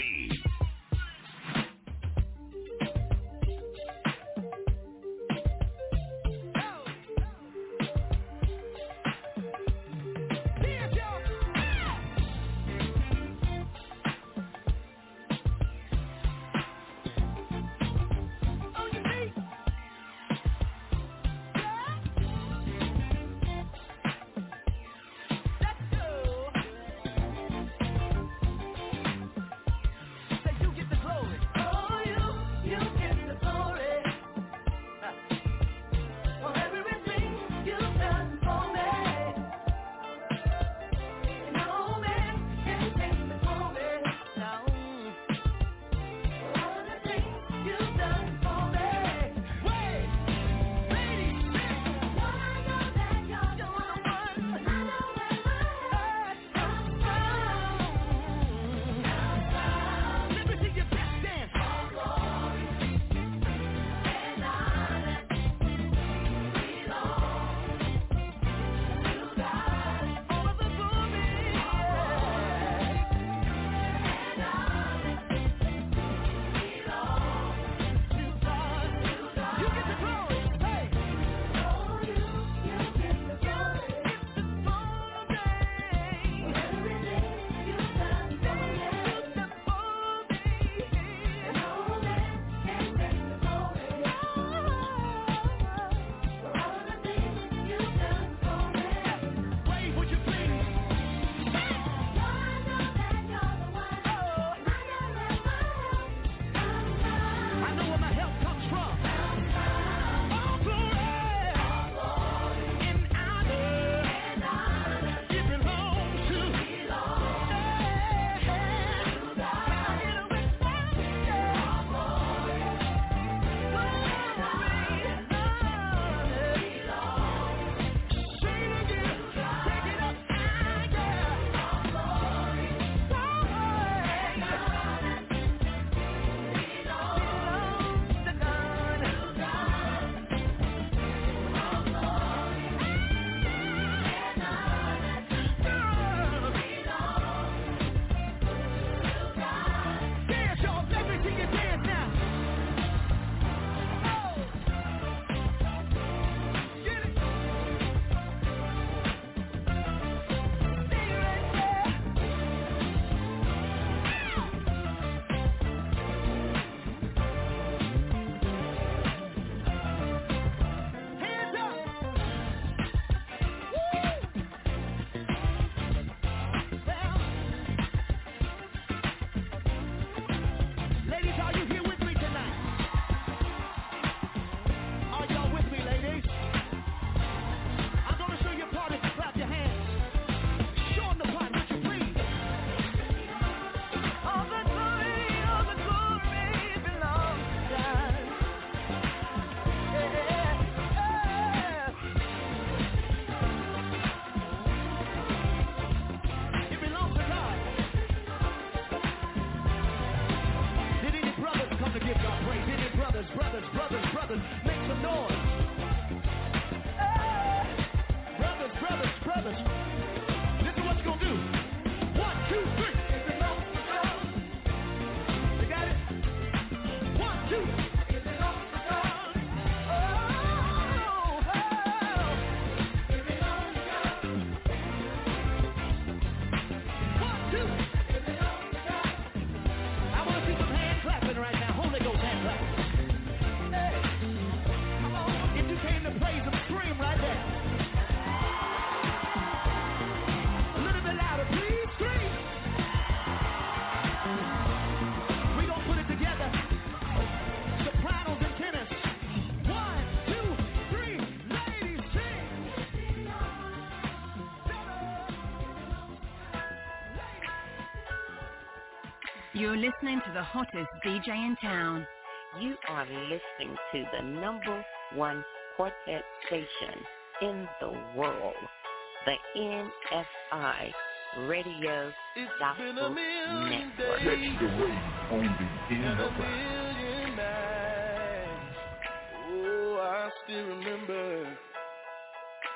You're listening to the hottest D J in town. You are listening to the number one quartet station in the world, the N F I Radio It's Gospel been a million Network. days. Catch the wave on the Been N a F I. million nights. Oh, I still remember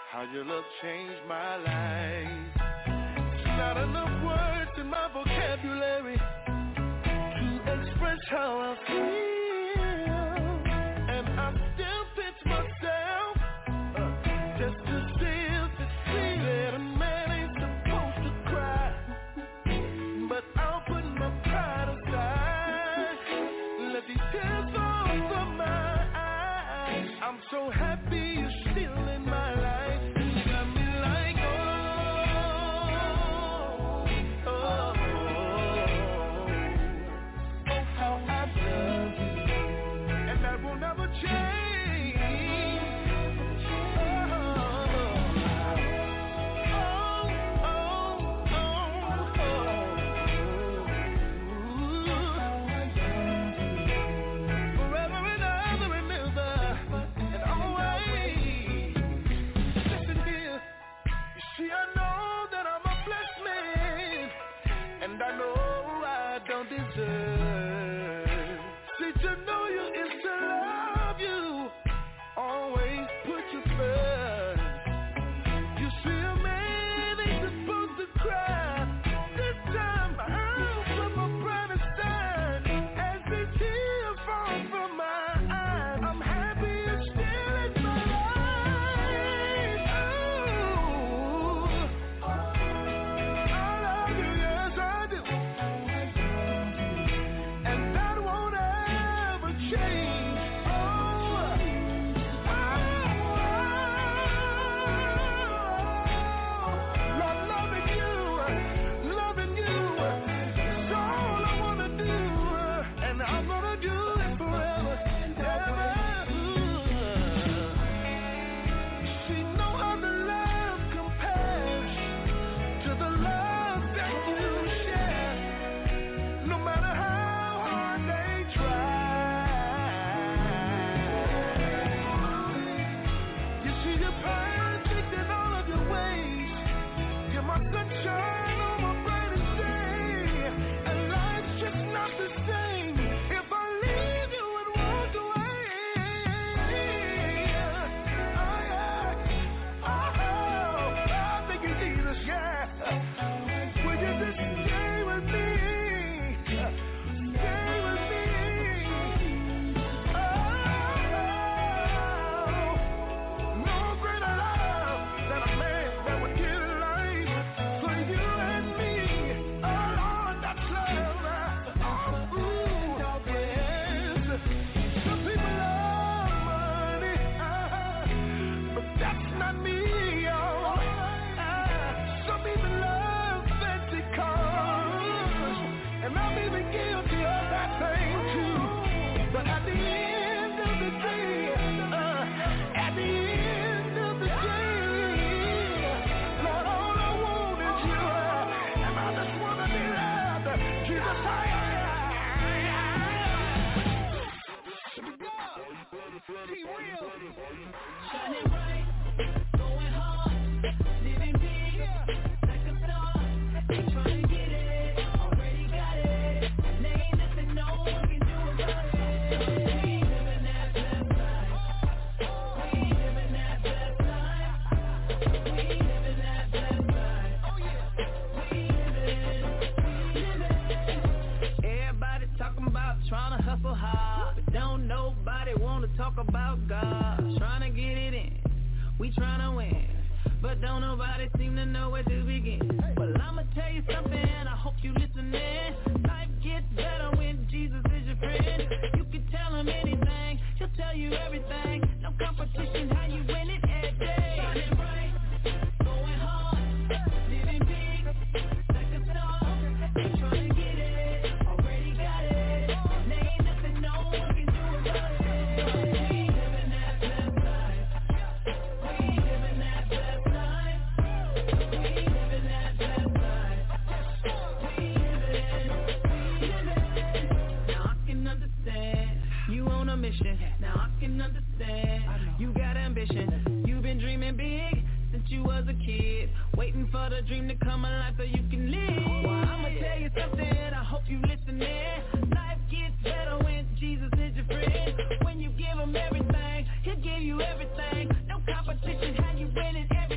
how your love changed my life. Not enough words in my vocabulary to express how I feel, and I still pinch myself uh, just to still to see that a man ain't supposed to cry. But I'll put my pride aside, let these tears fall from my eyes. I'm so happy you're still in my life. You got me like, oh, oh, oh, oh, how I love you, and that will never change. Oh, oh, oh, oh, forever and ever and ever and always. Listen here, you see I know that I'm a blessed man, and I know I don't deserve. See, to know you is to love you, always put you first. You see a man ain't supposed to cry. This time I heard from my brother side, as the tears fall from my eyes. I'm happy you're still in my life. Oh, I love you, yes I do, and that won't ever change. Oh, oh, Lord, loving you, loving you, it's all I wanna do, and I'm gonna do it forever and ever. See, no other love compares to the love that you share, no matter how hard they try. You see, you're perfect in all of your ways. You're my sunshine on my brightest day, and life's just not the same if I leave you and walk away. Oh, yeah. Oh, I think you need us, yeah. Will you just stay with me? Stay with me. Oh, no greater love than a man that would give his life for you and me. Oh, Lord, that's love. Oh, ooh, yes. Some people love money, uh, but that's not me, y'all. Uh, some people love fancy cars, and I'm even guilty of that thing too. But at the end of the day, uh, at the end of the day, Lord, all I want is you, uh, and I just want to be loved. Jesus, I Be real. Shining bright, going hard, living big, like a star. Ain't trying to get it, already got it. And there ain't nothing no one can do about it. We living that best life. We living that best life. We living that best life. Oh yeah. We living, we living. Everybody talking about trying to hustle hard, but don't nobody want to talk about God. Trying to get it in, we trying to win, but don't nobody seem to know where to begin. Well, I'ma tell you something, I hope you listening. Life gets better when Jesus is your friend. You can tell him anything, he'll tell you everything. No competition, how you win it every day. Shining bright, going hard, living big, like a star. Ain't trying to get it, already got it. And there ain't nothing no one can do about it. We living that best life. We living that best life. We living that best life. We living, we living. Now I can understand you on a mission. Now I can understand you got ambition. You've been dreaming big since you was a kid, waiting for the dream to come alive so you can live. Well, I'ma tell you something, I hope you listening. Life gets better when Jesus is your friend. When you give him everything, he'll give you everything. No competition, how you win it every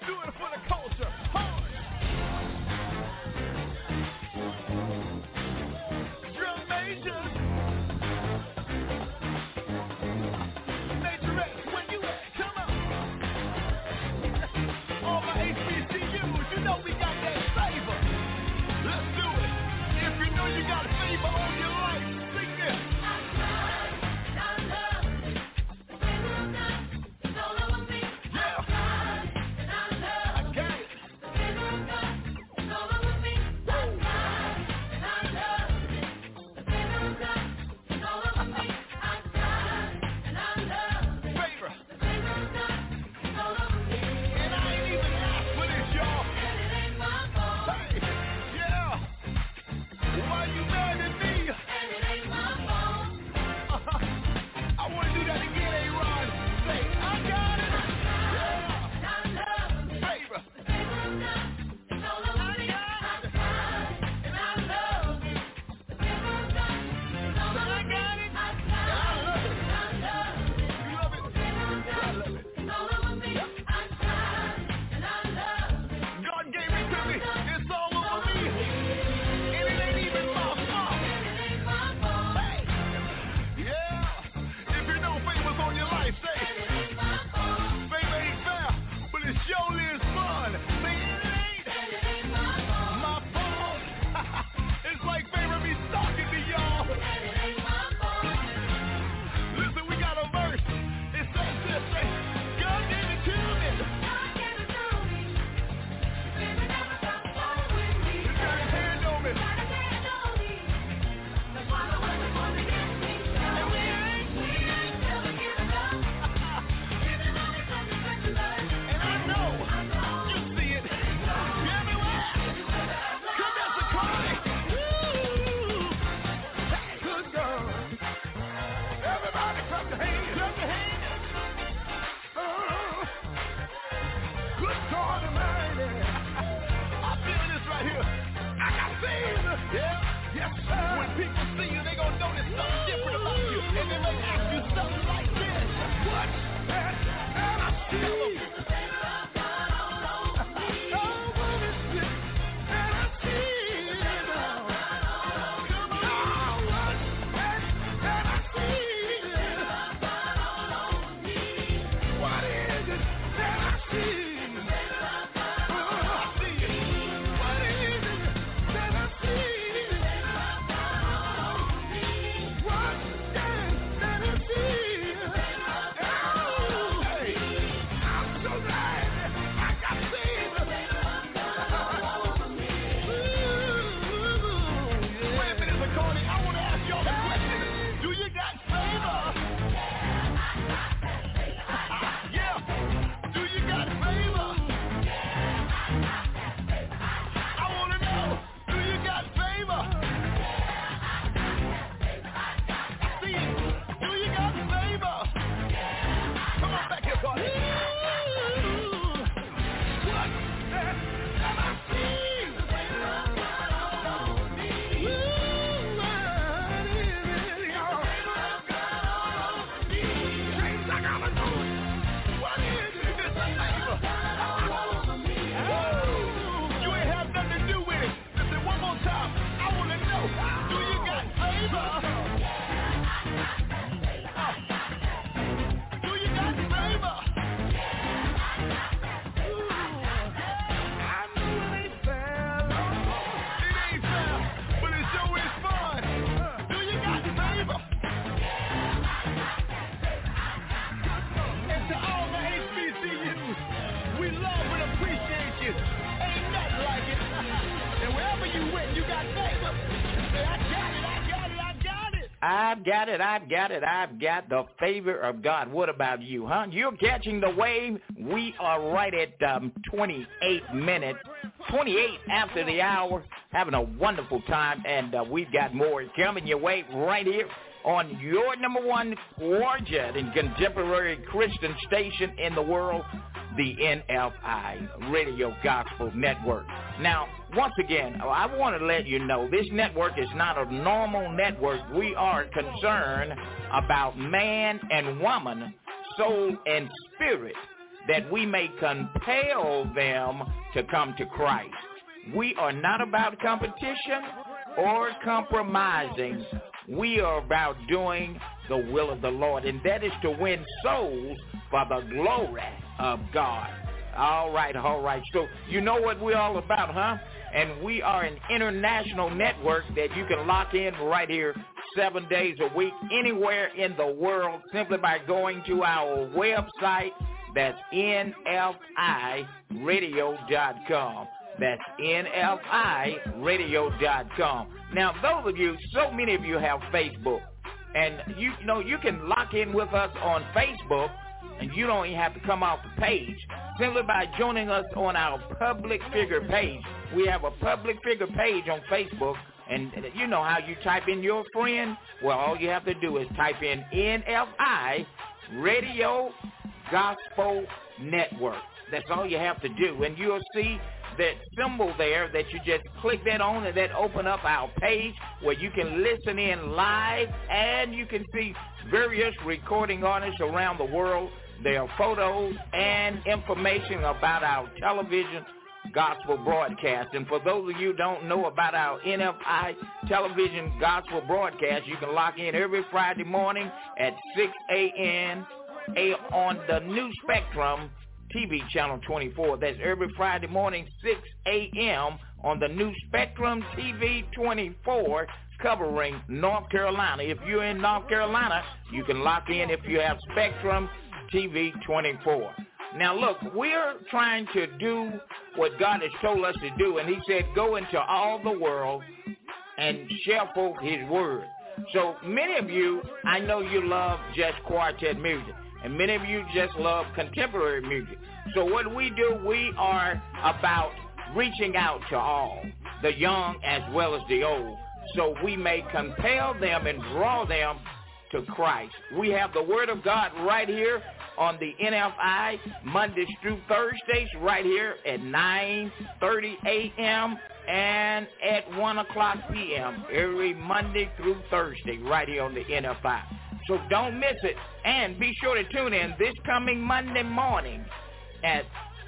Do it for the culture. Hard. Drum majors. Major X, where you at? Come on. All my H B C Us, you know we got that flavor. Let's do it. If you know you got favor on your life, sing this. I've got it, I've got it, I've got the favor of God. What about you, huh? You're catching the wave. We are right at um, twenty-eight minutes, twenty-eight after the hour, having a wonderful time, and uh, we've got more coming your way right here on your number one quartet and contemporary Christian station in the world, the N F I Radio Gospel Network. Now, once again, I want to let you know this network is not a normal network. We are concerned about man and woman, soul and spirit. that we may compel them to come to Christ. We are not about competition or compromising. We are about doing the will of the Lord, and that is to win souls for the glory of God. All right, all right. So you know what we're all about, huh? And we are an international network that you can lock in right here seven days a week, anywhere in the world, simply by going to our website. That's N F I radio dot com. That's N F I radio dot com. Now, those of you, so many of you have Facebook. And, you know, you can lock in with us on Facebook, and you don't even have to come off the page. Simply by joining us on our public figure page. We have a public figure page on Facebook. And you know how you type in your friend? Well, all you have to do is type in N F I Radio Gospel Network. That's all you have to do. And you'll see that symbol there that you just click that on, and that open up our page where you can listen in live, and you can see various recording artists around the world, their photos and information about our television gospel broadcast. And for those of you who don't know about our N F I television gospel broadcast, you can lock in every Friday morning at six a.m. on the New Spectrum T V channel twenty-four. That's every Friday morning, six a.m. on the New Spectrum T V twenty-four, covering North Carolina. If you're in North Carolina, you can lock in if you have Spectrum T V twenty-four. Now, look, we're trying to do what God has told us to do, and he said, go into all the world and share forth his word. So many of you, I know you love just quartet music, and many of you just love contemporary music. So what we do, we are about reaching out to all, the young as well as the old, so we may compel them and draw them to Christ. We have the Word of God right here on the N F I Mondays through Thursdays right here at nine thirty a.m. and at one o'clock p.m. every Monday through Thursday right here on the N F I. So don't miss it. And be sure to tune in this coming Monday morning at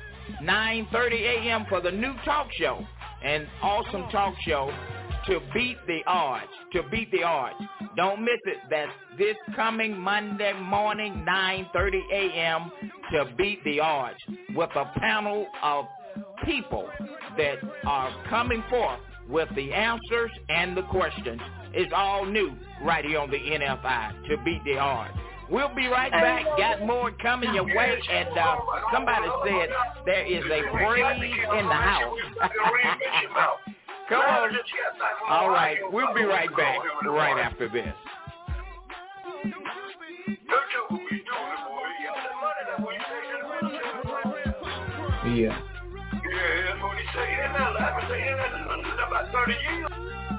nine thirty a.m. for the new talk show, an awesome talk show, To Beat the Odds. To Beat the Odds. Don't miss it. That's this coming Monday morning, nine thirty a.m. To Beat the Odds, with a panel of people that are coming forth with the answers and the questions. It's all new right here on the N F I, To Beat the Odds. We'll be right back. Got more coming your way. And uh, somebody said there is a praise in the house. Come on. All right. We'll be right back right after this. Yeah. Yeah, that's what he said. I've been saying that about thirty years.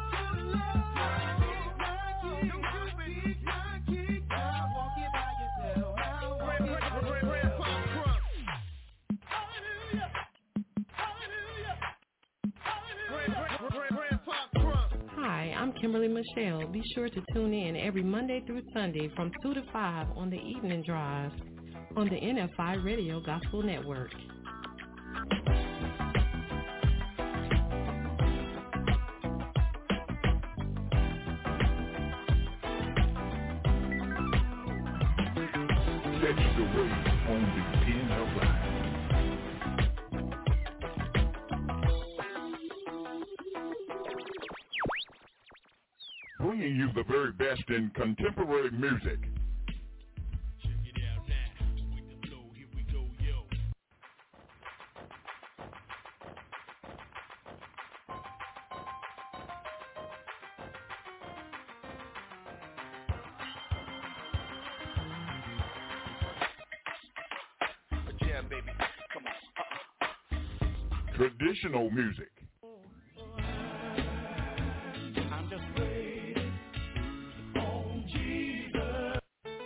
Hi, I'm Kimberly Michelle. Be sure to tune in every Monday through Sunday from two to five on the Evening Drive on the N F I Radio Gospel Network. Catch the wave on the N F I. Bringing you the very best in contemporary music. Check it out now. With the flow, here we go, yo. Yeah, baby. Come on. Traditional music. I'm just waiting on Jesus.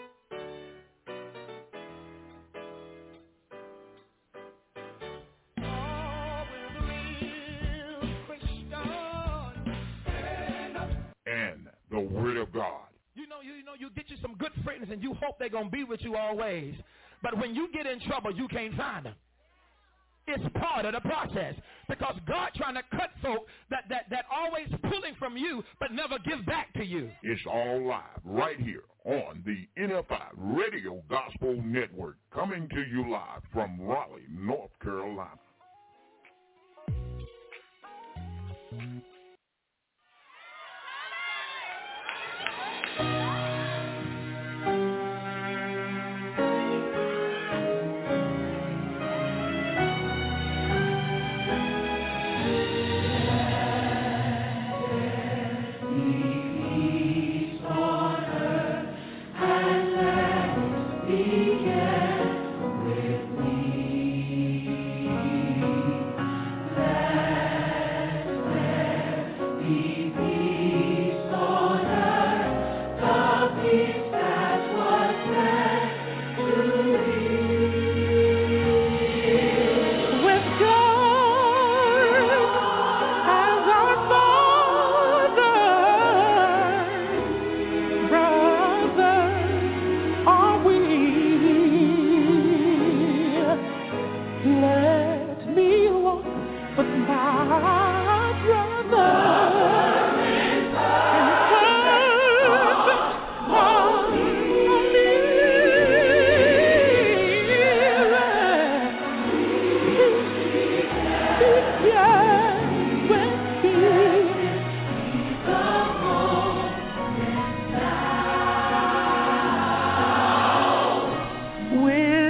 Oh, with real Christian. And the Word of God. You know, you, you know, you get you some good friends and you hope they're going to be with you always. But when you get in trouble, you can't find them. It's part of the process because God trying to cut folk that, that, that always pulling from you but never give back to you. It's all live right here on the N F I Radio Gospel Network, coming to you live from Raleigh, North Carolina.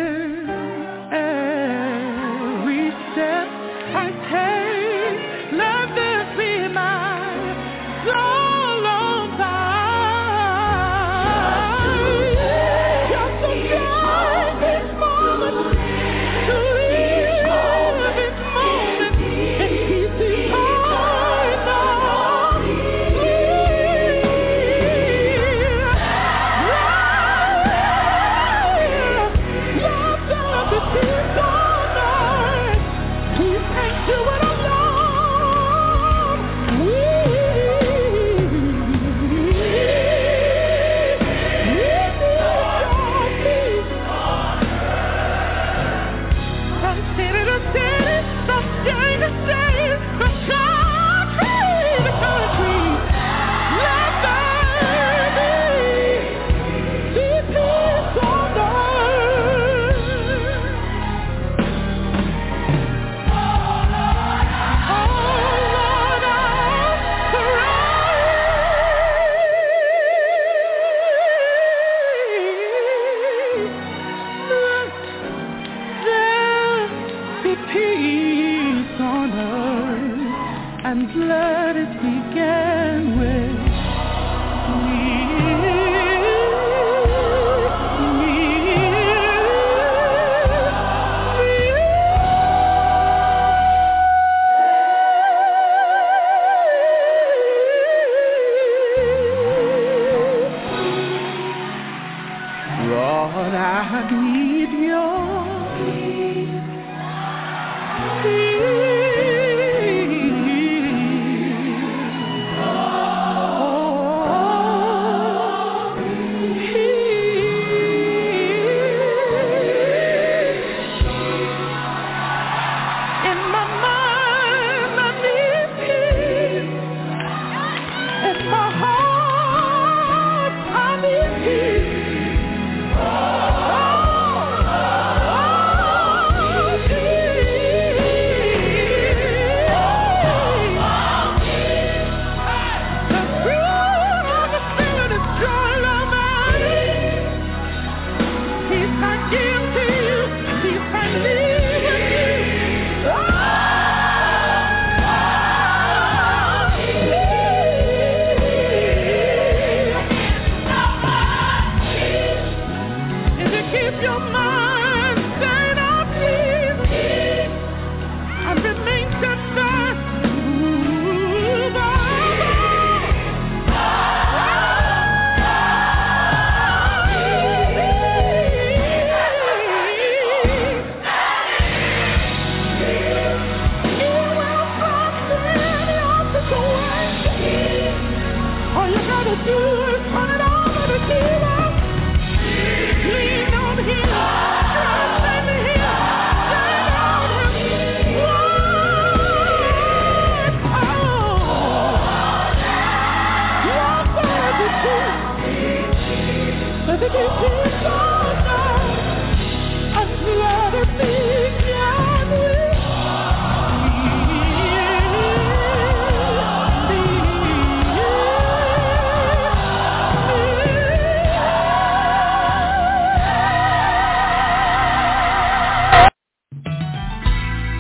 Let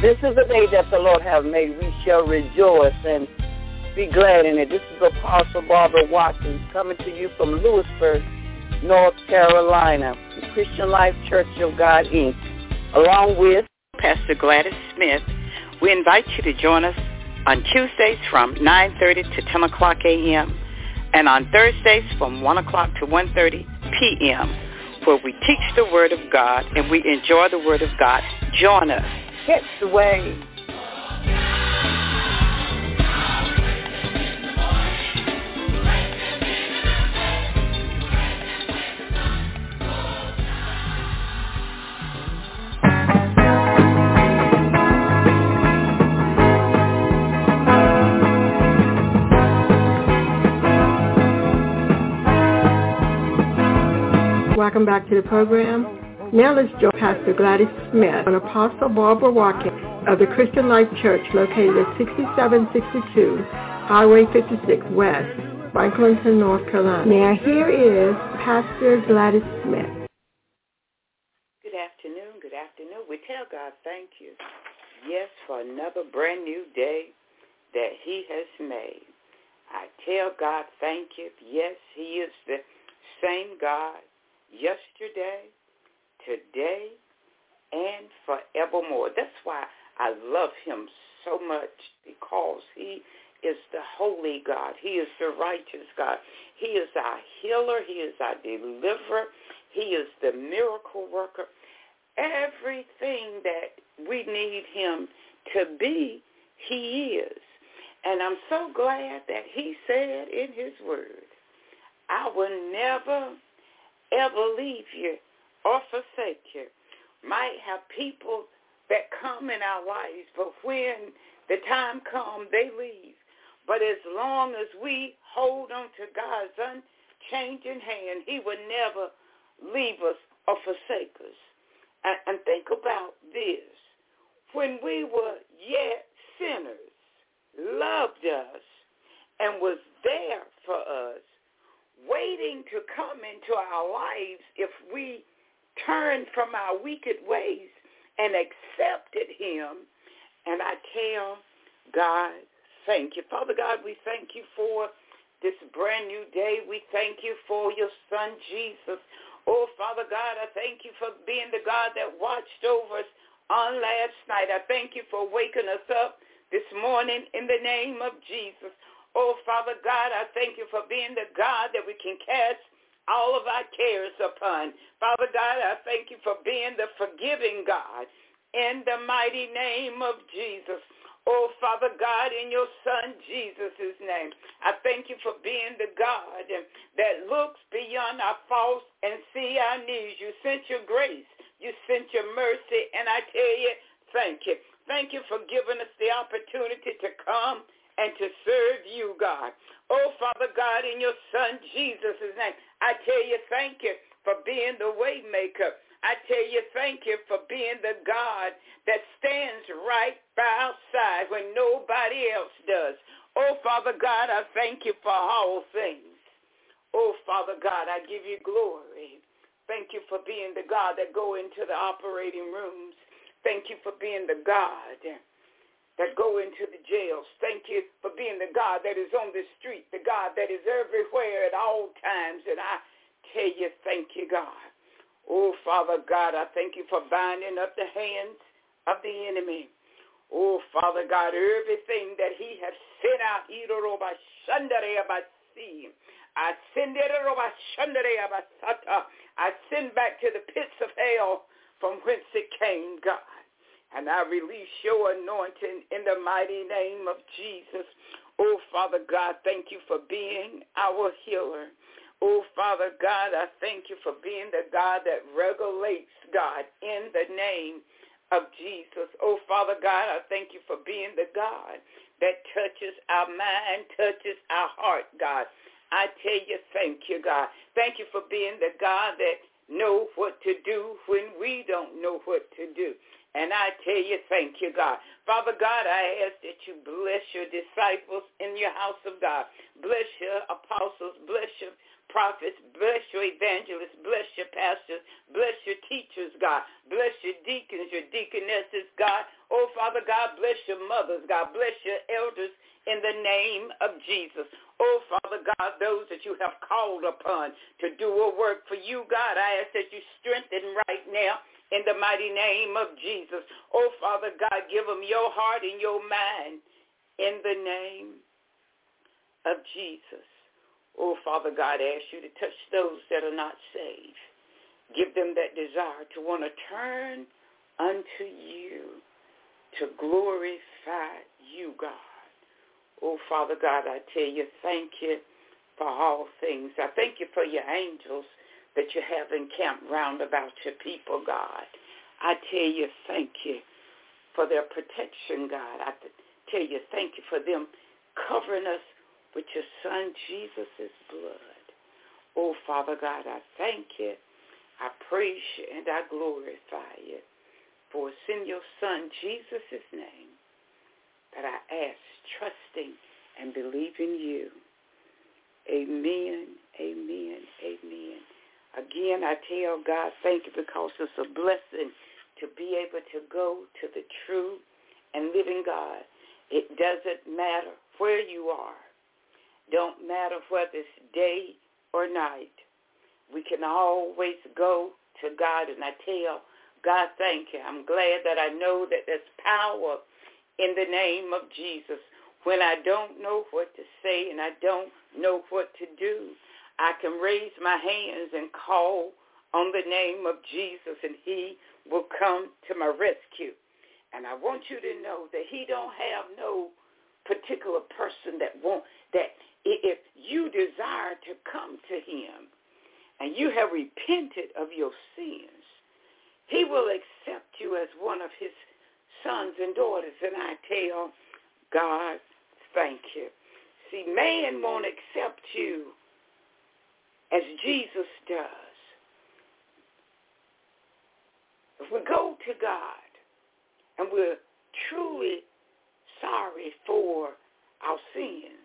This is the day that the Lord has made. We shall rejoice and be glad in it. This is Apostle Barbara Watkins coming to you from Lewisburg, North Carolina, the Christian Life Church of God, Incorporated, along with Pastor Gladys Smith. We invite you to join us on Tuesdays from nine thirty to ten o'clock a.m. and on Thursdays from one o'clock to one thirty p.m. where we teach the Word of God and we enjoy the Word of God. Join us. Catch the wave. Welcome back to the program. Now let's join Pastor Gladys Smith and Apostle Barbara Watkins of the Christian Life Church located at sixty-seven sixty-two Highway fifty-six West, Franklinton, North Carolina. Now here is Pastor Gladys Smith. Good afternoon, good afternoon. We tell God thank you, yes, for another brand new day that he has made. I tell God thank you, yes, he is the same God yesterday, today, and forevermore. That's why I love him so much, because he is the holy God. He is the righteous God. He is our healer. He is our deliverer. He is the miracle worker. Everything that we need him to be, he is. And I'm so glad that he said in his word, I will never ever leave you or forsake you. Might have people that come in our lives, but when the time comes, they leave. But as long as we hold on to God's unchanging hand, he will never leave us or forsake us. And, and think about this. When we were yet sinners, loved us, and was there for us, waiting to come into our lives if we turned from our wicked ways and accepted him. And I tell God, thank you. Father God, we thank you for this brand new day. We thank you for your son, Jesus. Oh, Father God, I thank you for being the God that watched over us on last night. I thank you for waking us up this morning in the name of Jesus. Oh, Father God, I thank you for being the God that we can cast all of our cares upon. Father God, I thank you for being the forgiving God in the mighty name of Jesus. Oh, Father God, in your son Jesus' name, I thank you for being the God that looks beyond our faults and see our needs. You sent your grace. You sent your mercy, and I tell you, thank you. Thank you for giving us the opportunity to come and to serve you, God. Oh, Father God, in your son Jesus' name, I tell you thank you for being the way maker. I tell you thank you for being the God that stands right by our side when nobody else does. Oh, Father God, I thank you for all things. Oh, Father God, I give you glory. Thank you for being the God that go into the operating rooms. Thank you for being the God that go into the jails. Thank you for being the God that is on the street, the God that is everywhere at all times. And I tell you, thank you, God. Oh, Father God, I thank you for binding up the hands of the enemy. Oh, Father God, everything that he has sent out, I send it, I send back to the pits of hell from whence it came, God. And I release your anointing in the mighty name of Jesus. Oh, Father God, thank you for being our healer. Oh, Father God, I thank you for being the God that regulates, God, in the name of Jesus. Oh, Father God, I thank you for being the God that touches our mind, touches our heart, God. I tell you, thank you, God. Thank you for being the God that knows what to do when we don't know what to do. And I tell you, thank you, God. Father God, I ask that you bless your disciples in your house of God. Bless your apostles. Bless your prophets. Bless your evangelists. Bless your pastors. Bless your teachers, God. Bless your deacons, your deaconesses, God. Oh, Father Father God, bless your mothers. God, bless your elders in the name of Jesus. Oh, Father God, those that you have called upon to do a work for you, God, I ask that you strengthen right now in the mighty name of Jesus. Oh, Father God, give them your heart and your mind in the name of Jesus. Oh, Father God, I ask you to touch those that are not saved. Give them that desire to want to turn unto you, to glorify you, God. Oh, Father God, I tell you, thank you for all things. I thank you for your angels that you have encamped round about your people, God. I tell you, thank you for their protection, God. I tell you, thank you for them covering us with your Son, Jesus' blood. Oh, Father God, I thank you. I praise you and I glorify you. For it's in your Son, Jesus' name, that I ask, trusting and believe in you. Amen, amen, amen. Again, I tell God, thank you, because it's a blessing to be able to go to the true and living God. It doesn't matter where you are. Don't matter whether it's day or night. We can always go to God, and I tell God, thank you. I'm glad that I know that there's power in the name of Jesus. When I don't know what to say and I don't know what to do, I can raise my hands and call on the name of Jesus, and he will come to my rescue. And I want you to know that he don't have no particular person that won't, that if you desire to come to him and you have repented of your sins, he will accept you as one of his sons and daughters. And I tell God, thank you. See, man won't accept you as Jesus does. If we go to God and we're truly sorry for our sins,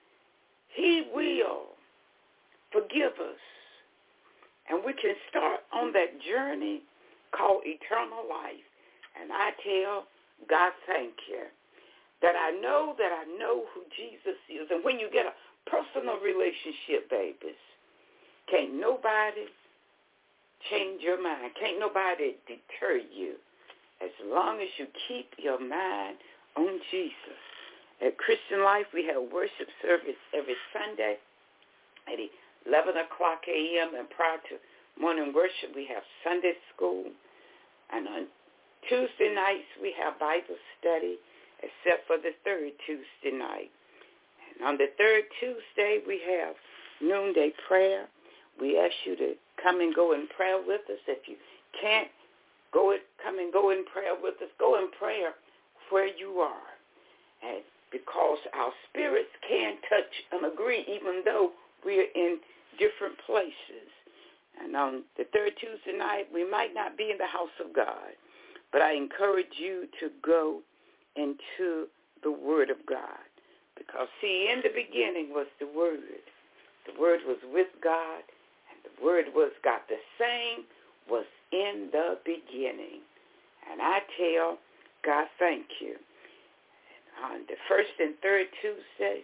he will forgive us. And we can start on that journey called eternal life. And I tell God, thank you, that I know that I know who Jesus is. And when you get a personal relationship, babies, can't nobody change your mind. Can't nobody deter you as long as you keep your mind on Jesus. At Christian Life, we have worship service every Sunday at eleven o'clock a.m. And prior to morning worship, we have Sunday school. And on Tuesday nights, we have Bible study, except for the third Tuesday night. And on the third Tuesday, we have noonday prayer. We ask you to come and go in prayer with us. If you can't go, come and go in prayer with us, go in prayer where you are. And because our spirits can touch and agree, even though we're in different places. And on the third Tuesday night, we might not be in the house of God, but I encourage you to go into the Word of God. Because, see, in the beginning was the Word. The Word was with God, and the Word was God. The same was in the beginning. And I tell God, thank you. And on the first and third Tuesdays,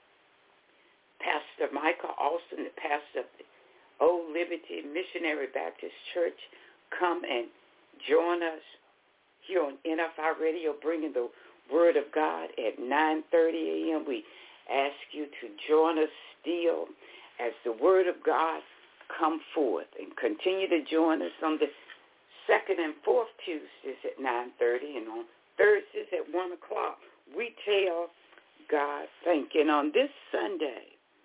Pastor Michael Austin, the pastor of the Old Liberty Missionary Baptist Church, come and join us here on N F I Radio, bringing the Word of God at nine thirty a.m. We ask you to join us still as the Word of God come forth, and continue to join us on the second and fourth Tuesdays at nine thirty, and on Thursdays at one o'clock. We tell God thank you. And on this Sunday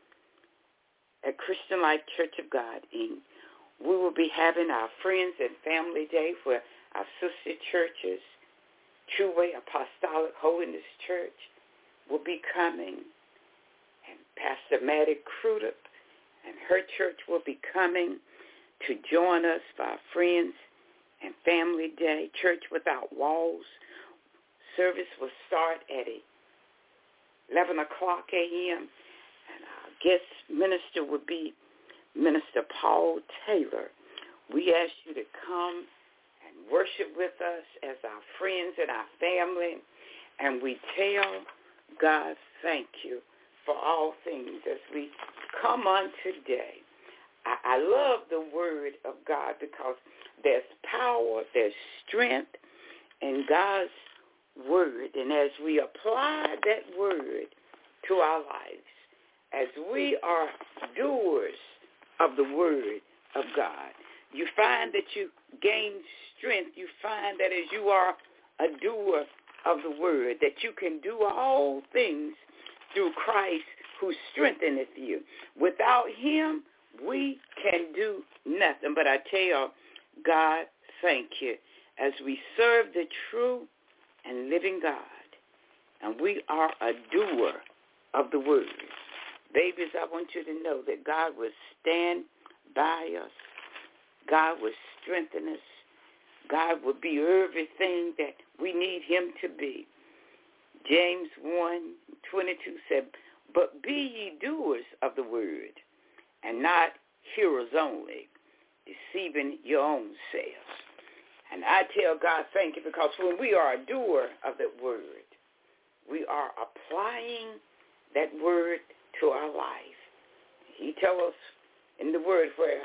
at Christian Life Church of God, Incorporated, we will be having our Friends and Family Day, where our sister churches, True Way Apostolic Holiness Church, will be coming. And Pastor Maddie Crudup and her church will be coming to join us for our Friends and Family Day, Church Without Walls. Service will start at eleven o'clock a.m., and our guest minister will be Minister Paul Taylor. We ask you to come and worship with us as our friends and our family, and we tell God thank you for all things as we come on today. I, I love the word of God because there's power, there's strength in God's word. And as we apply that word to our lives, as we are doers of the word of God, you find that you gain strength. You find that as you are a doer of the word, that you can do all things through Christ who strengtheneth you. Without him, we can do nothing. But I tell God, thank you, as we serve the true and living God, and we are a doer of the word. Babies, I want you to know that God will stand by us. God will strengthen us. God will be everything that we need him to be. James one twenty-two said, but be ye doers of the word, and not hearers only, deceiving your own selves. And I tell God thank you, because when we are a doer of that word, we are applying that word to our life. He tells us in the word where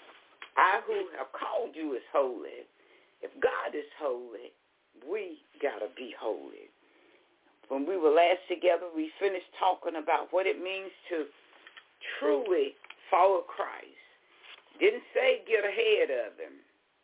I who have called you is holy. If God is holy, we got to be holy. When we were last together, we finished talking about what it means to truly follow Christ. Didn't say get ahead of him.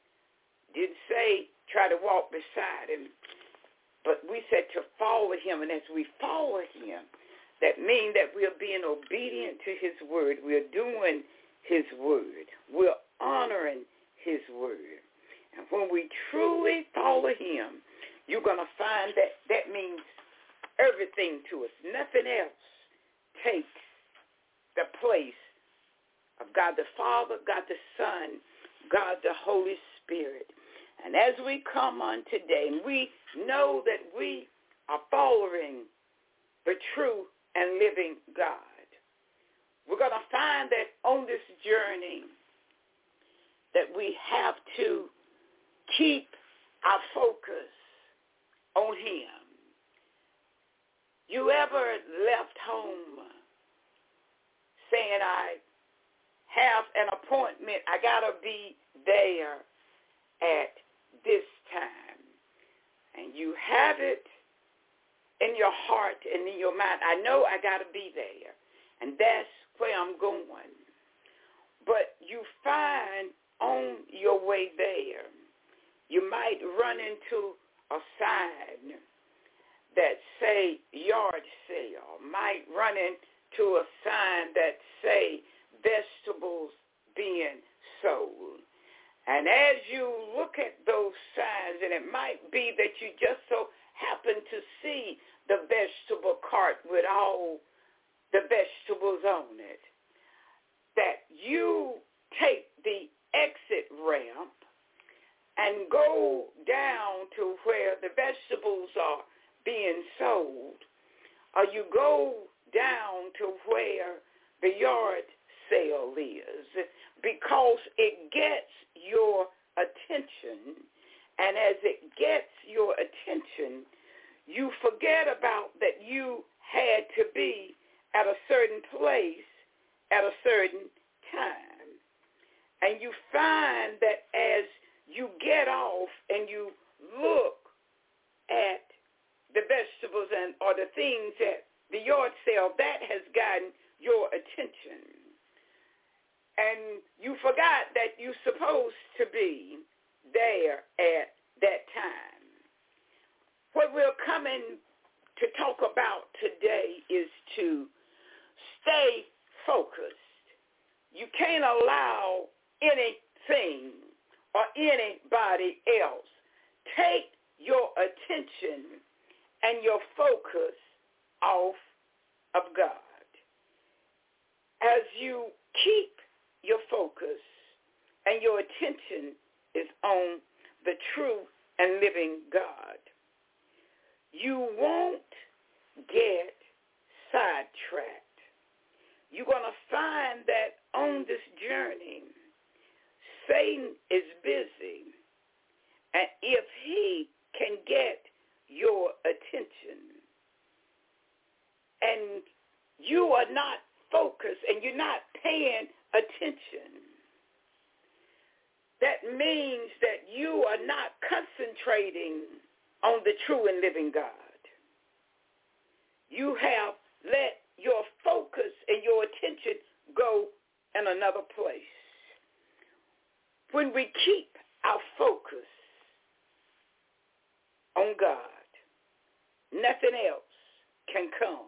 Didn't say try to walk beside him. But we said to follow him. And as we follow him, that means that we are being obedient to his word. We are doing his word. We're honoring his word. And when we truly follow him, you're going to find that that means everything to us. Nothing else takes the place of God the Father, God the Son, God the Holy Spirit. And as we come on today, and we know that we are following the true and living God, we're going to find that on this journey that we have to keep our focus on him. You ever left home saying, I have an appointment, I got to be there at this time, and you have it in your heart and in your mind, I know I got to be there, and that's where I'm going. But you find on your way there, you might run into a sign that say yard sale, might run into a sign that say vegetables being sold. And as you look at those signs, and it might be that you just so happen to see the vegetable cart with all the vegetables on it, that you take the exit ramp and go down to where the vegetables are being sold, or you go down to where the yard sale is, because it gets your attention, and as it gets your attention, you forget about that you had to be at a certain place at a certain time. And you find that as you get off and you look at the vegetables and or the things at the yard sale, that has gotten your attention. And you forgot that you're supposed to be there at that time. What we're coming to talk about today is to stay focused. You can't allow anything or anybody else take your attention and your focus off of God. As you keep your focus and your attention is on the true and living God, you won't get sidetracked. You're going to find that on this journey, Satan is busy, and, can get your attention. And you are not focused and you're not paying attention. That means that you are not concentrating on the true and living God. You have let your focus and your attention go in another place. When we keep our focus on God, nothing else can come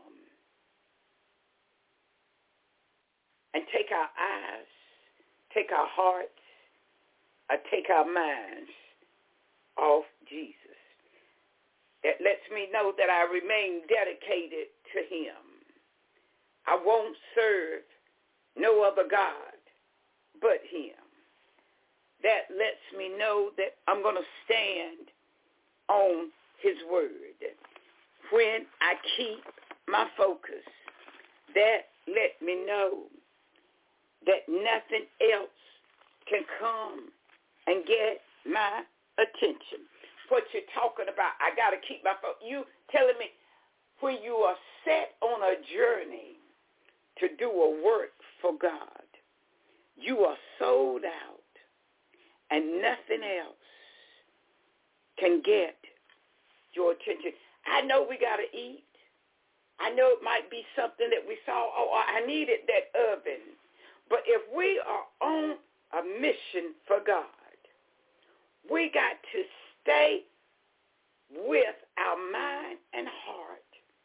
and take our eyes, take our hearts, or take our minds off Jesus. It lets me know that I remain dedicated to him. I won't serve no other God but him. That lets me know that I'm going to stand on his word. When I keep my focus, that let me know that nothing else can come and get my attention. What you're talking about, I got to keep my focus. You telling me when you are set on a journey to do a work for God, you are sold out and nothing else can get your attention. I know we got to eat. I know it might be something that we saw, oh, I needed that oven. But if we are on a mission for God, we got to stay with our mind and heart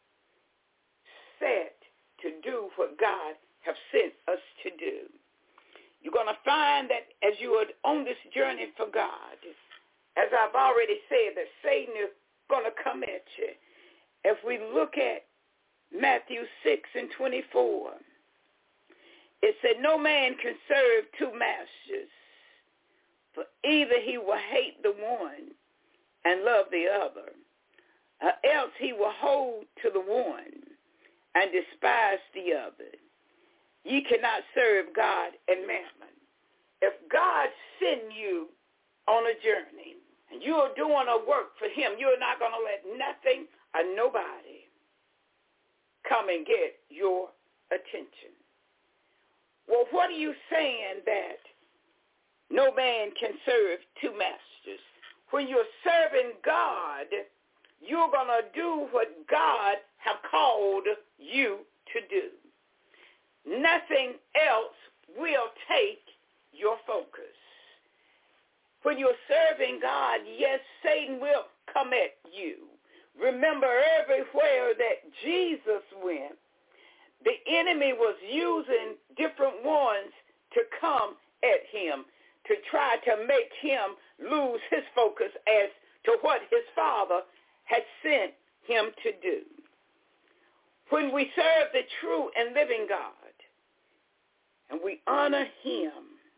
set to do what God has sent us to do. You're going to find that as you are on this journey for God, as I've already said, that Satan is going to come at you. If we look at Matthew six and twenty-four, it said, no man can serve two masters, for either he will hate the one and love the other, or else he will hold to the one and despise the other. Ye cannot serve God and mammon. If God send you on a journey and you are doing a work for him, you're not going to let nothing or nobody come and get your attention. Well, what are you saying that no man can serve two masters? When you're serving God, you're going to do what God have called you to do. Nothing else will take your focus. When you're serving God, yes, Satan will come at you. Remember, everywhere that Jesus went, the enemy was using different ones to come at him, to try to make him lose his focus as to what his Father had sent him to do. When we serve the true and living God, and we honor him,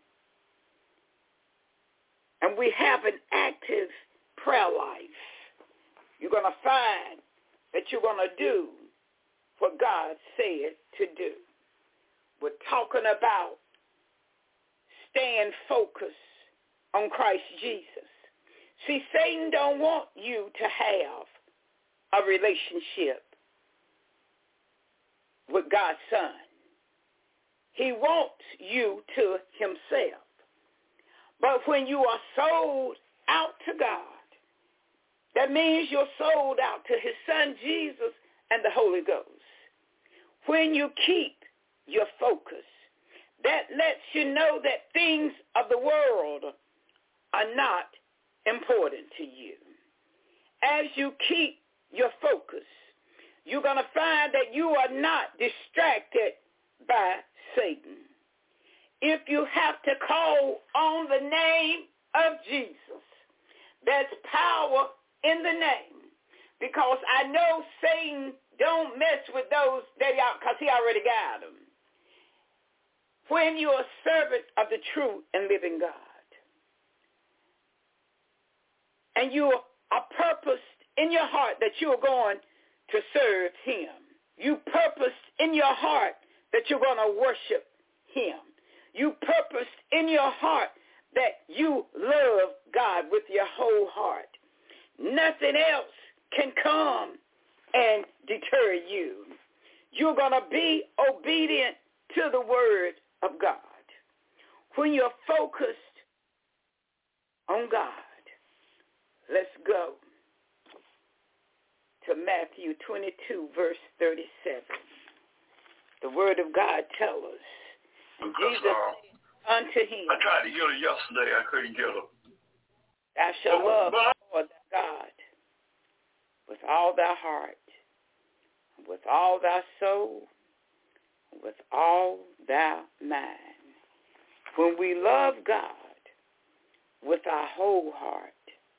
and we have an active prayer life, you're going to find that you're going to do what God said to do. We're talking about staying focused on Christ Jesus. See, Satan don't want you to have a relationship with God's Son. He wants you to himself. But when you are sold out to God, that means you're sold out to his Son Jesus and the Holy Ghost. When you keep your focus, that lets you know that things of the world are not important to you. As you keep your focus, you're going to find that you are not distracted by Satan. If you have to call on the name of Jesus, there's power in the name. Because I know Satan don't mess with those that are, because he already got them. When you're a servant of the true and living God, and you are purposed in your heart that you are going to serve him, you purposed in your heart that you're going to worship him, you purposed in your heart that you love God with your whole heart, nothing else can come and deter you. You're going to be obedient to the word of God. When you're focused on God, let's go to Matthew twenty-two, verse thirty-seven. The word of God tells us, and Jesus said unto him, I tried to get her yesterday. I couldn't get her. Thou shalt love the Lord thy God with all thy heart, with all thy soul, with all thy mind. When we love God with our whole heart,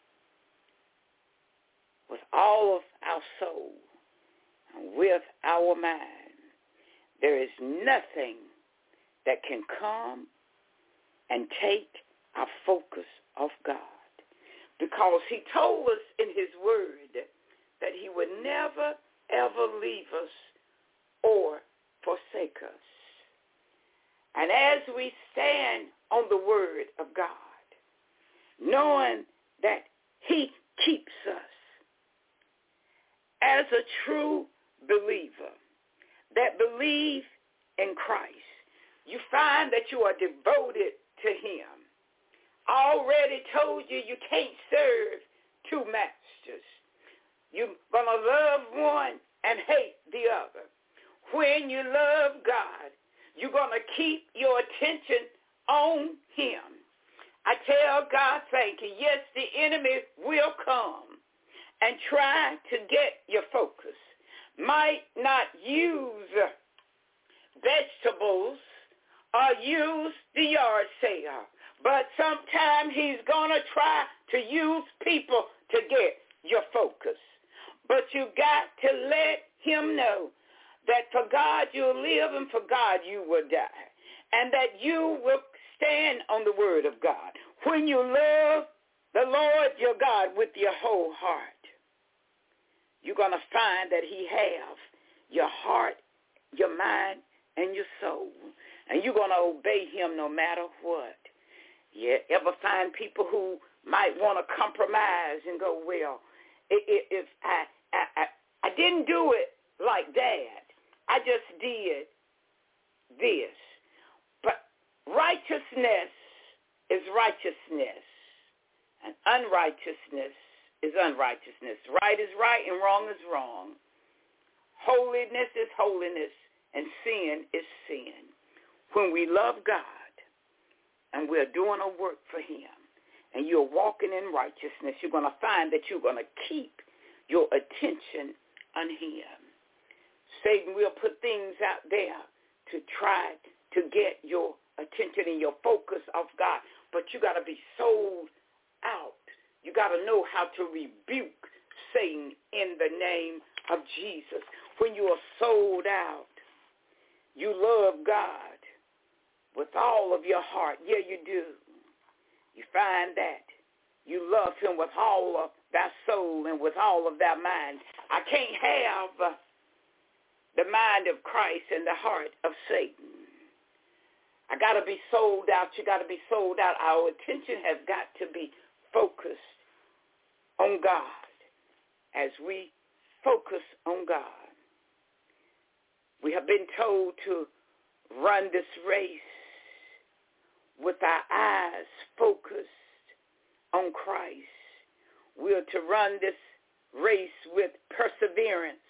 with all of our soul, and with our mind, there is nothing that can come and take our focus off God. Because he told us in his word that he would never, ever leave us or forsake us. And as we stand on the word of God, knowing that he keeps us as a true believer that believe in Christ, you find that you are devoted to him. I already told you you can't serve two masters. You're going to love one and hate the other. When you love God, you're going to keep your attention on him. I tell God, thank you. Yes, the enemy will come and try to get your focus. Might not use vegetables or use the yard sale, but sometime he's going to try to use people to get your focus. But you got to let him know that for God you'll live and for God you will die, and that you will stand on the word of God. When you love the Lord your God with your whole heart, you're going to find that he have your heart, your mind, and your soul. And you're going to obey him no matter what. You ever find people who might want to compromise and go, well, if I, I, I, I didn't do it like that. I just did this. But righteousness is righteousness, and unrighteousness is unrighteousness. Right is right and wrong is wrong. Holiness is holiness and sin is sin. When we love God and we're doing a work for him and you're walking in righteousness, you're going to find that you're going to keep your attention on him. Satan will put things out there to try to get your attention and your focus off God, but you got to be sold out. You got to know how to rebuke Satan in the name of Jesus. When you are sold out, you love God with all of your heart. Yeah, you do. You find that you love him with all of thy soul and with all of thy mind. I can't have uh, the mind of Christ and the heart of Satan. I got to be sold out. You got to be sold out. Our attention has got to be focused on God. As we focus on God, we have been told to run this race with our eyes focused on Christ. We are to run this race with perseverance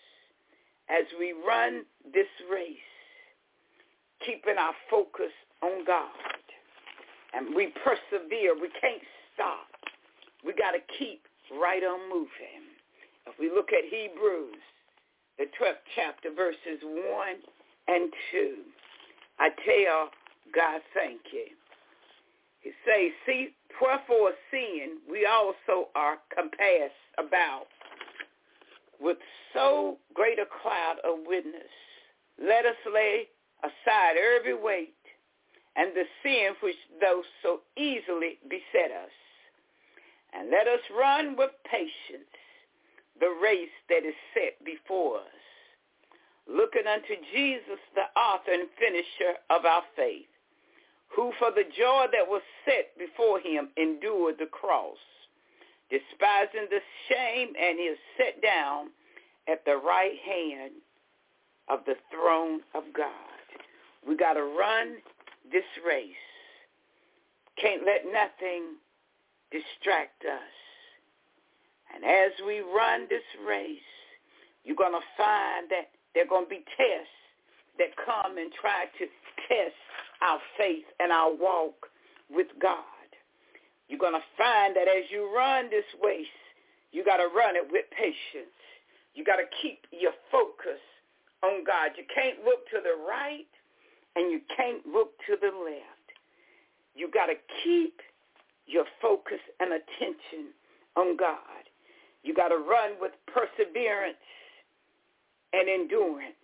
as we run this race, keeping our focus on God. And we persevere. We can't stop. We got to keep right on moving. If we look at Hebrews, the twelfth chapter, verses one and two, I tell God, thank you. He says, see, wherefore seeing we also are compassed about with so great a cloud of witness, let us lay aside every weight and the sin which doth so easily beset us, and let us run with patience the race that is set before us, looking unto Jesus, the author and finisher of our faith, who for the joy that was set before him endured the cross, despising the shame, and is set down at the right hand of the throne of God. We got to run this race. Can't let nothing distract us. And as we run this race, you're going to find that there are going to be tests that come and try to test our faith and our walk with God. You're going to find that as you run this race, you got to run it with patience. You got to keep your focus on God. You can't look to the right and you can't look to the left. You got to keep your focus and attention on God. You got to run with perseverance and endurance.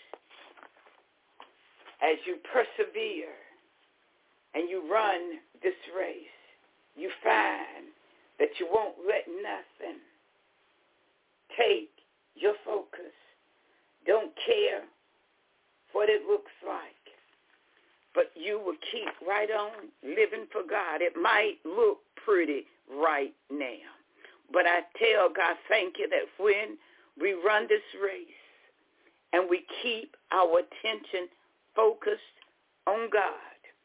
As you persevere and you run this race, you find that you won't let nothing take your focus. Don't care what it looks like, but you will keep right on living for God. It might look pretty right now, but I tell God, thank you that when we run this race and we keep our attention focused on God,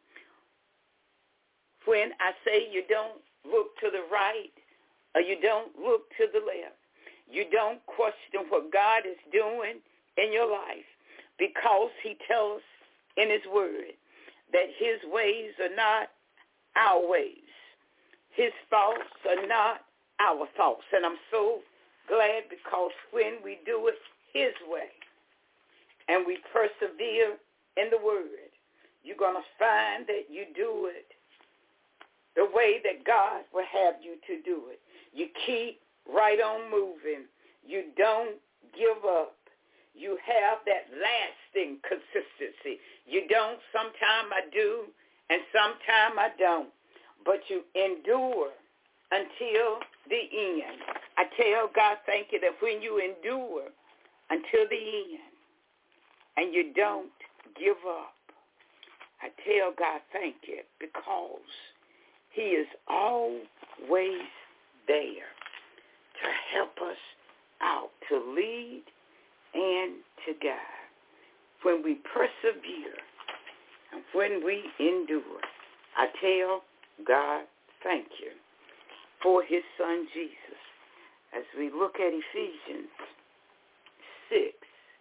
when I say you don't look to the right or you don't look to the left, you don't question what God is doing in your life, because he tells us in his word that his ways are not our ways. His thoughts are not our thoughts. And I'm so glad, because when we do it his way and we persevere in the word, you're going to find that you do it the way that God will have you to do it. You keep right on moving. You don't give up. You have that lasting consistency. You don't, sometime I do, and sometime I don't. But you endure until the end. I tell God, thank you that when you endure until the end and you don't give up, I tell God, thank you, because he is always there to help us out, to lead and to guide. When we persevere and when we endure, I tell God, thank you for his son Jesus. As we look at Ephesians six,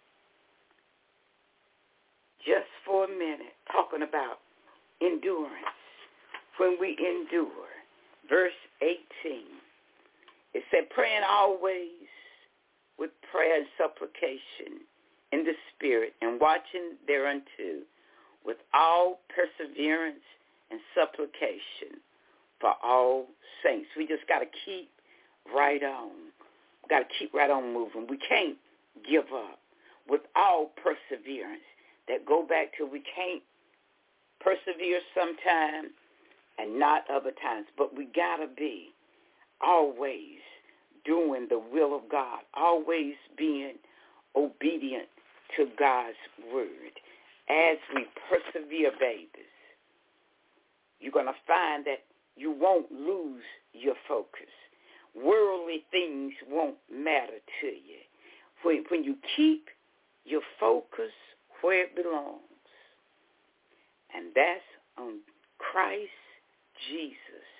just for a minute, talking about endurance. When we endure, verse eighteen, it said, praying always with prayer and supplication in the Spirit, and watching thereunto with all perseverance and supplication for all saints. We just got to keep right on. We got to keep right on moving. We can't give up. With all perseverance, that go back to we can't persevere sometime and not other times, but we got to be always doing the will of God, always being obedient to God's word. As we persevere, babies, you're going to find that you won't lose your focus. Worldly things won't matter to you. When, when you keep your focus where it belongs, and that's on Christ Jesus,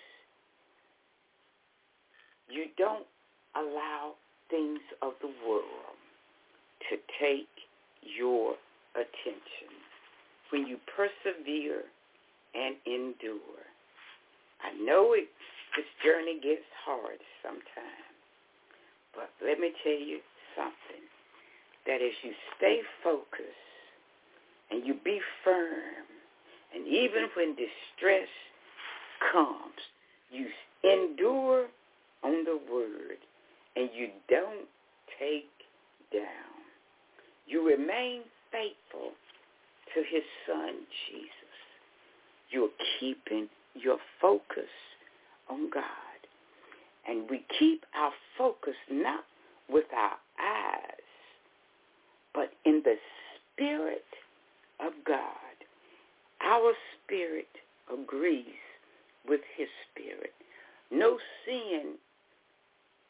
you don't allow things of the world to take your attention. When you persevere and endure, I know it, this journey gets hard sometimes, but let me tell you something, that as you stay focused and you be firm, and even when distress comes, you endure on the word and you don't take down. You remain faithful to his son, Jesus. You're keeping your focus on God. And we keep our focus not with our eyes, but in the Spirit of God. Our spirit agrees with his spirit. No sin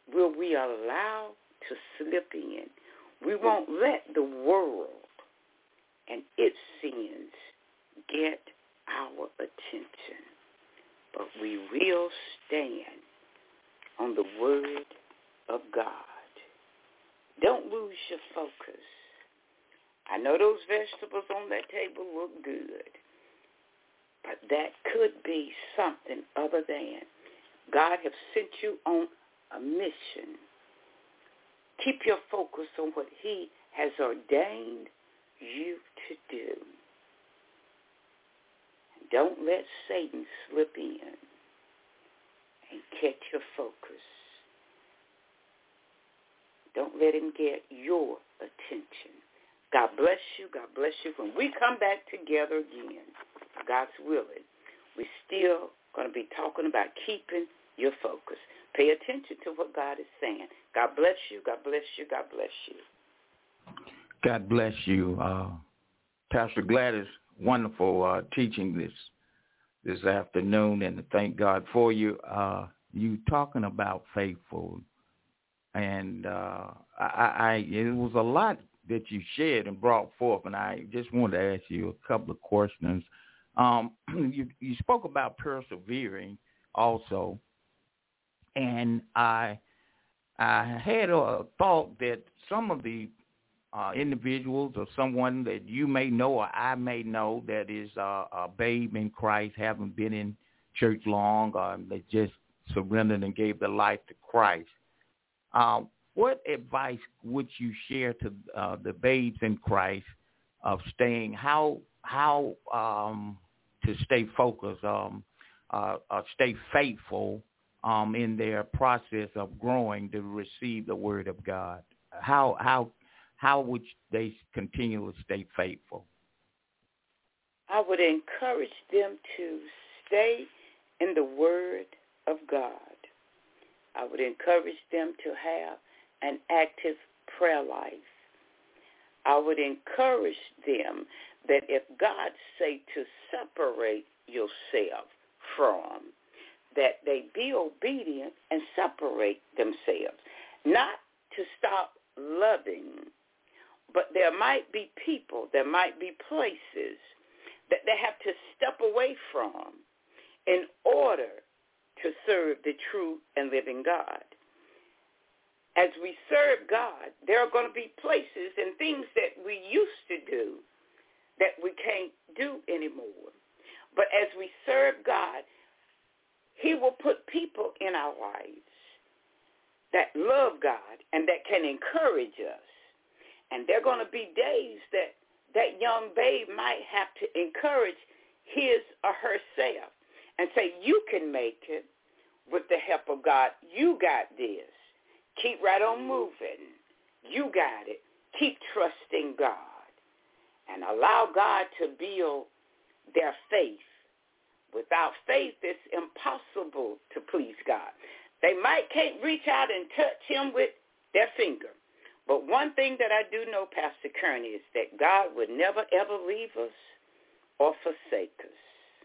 will we allow to slip in? We won't let the world and its sins get our attention, but we will stand on the word of God. Don't lose your focus. I know those vegetables on that table look good, but that could be something other than God has sent you on a mission. Keep your focus on what he has ordained you to do. Don't let Satan slip in and catch your focus. Don't let him get your attention. God bless you. God bless you. When we come back together again, God's willing, we're still going to be talking about keeping your focus. Pay attention to what God is saying. God bless you. God bless you. God bless you. God bless you, uh, Pastor Gladys. Wonderful uh, teaching this this afternoon, and thank God for you. Uh, you talking about faithful, and uh, I, I it was a lot that you shared and brought forth, and I just wanted to ask you a couple of questions. Um, you, you spoke about persevering also, and I I had a thought that some of the uh, individuals or someone that you may know or I may know that is uh, a babe in Christ, haven't been in church long, or they just surrendered and gave their life to Christ. Uh, what advice would you share to uh, the babes in Christ of staying, how how um, to stay focused, um, uh, uh, stay faithful um, in their process of growing to receive the word of God? How how how would they continue to stay faithful? I would encourage them to stay in the word of God. I would encourage them to have an active prayer life. I would encourage them that if God say to separate yourself from, that they be obedient and separate themselves. Not to stop loving, but there might be people, there might be places that they have to step away from in order to serve the true and living God. As we serve God, there are going to be places and things that we used to do that we can't do anymore. But as we serve God, he will put people in our lives that love God and that can encourage us. And there are going to be days that that young babe might have to encourage his or herself and say, you can make it with the help of God. You got this. Keep right on moving. You got it. Keep trusting God. And allow God to build their faith. Without faith, it's impossible to please God. They might can't reach out and touch him with their finger. But one thing that I do know, Pastor Kearney, is that God would never, ever leave us or forsake us.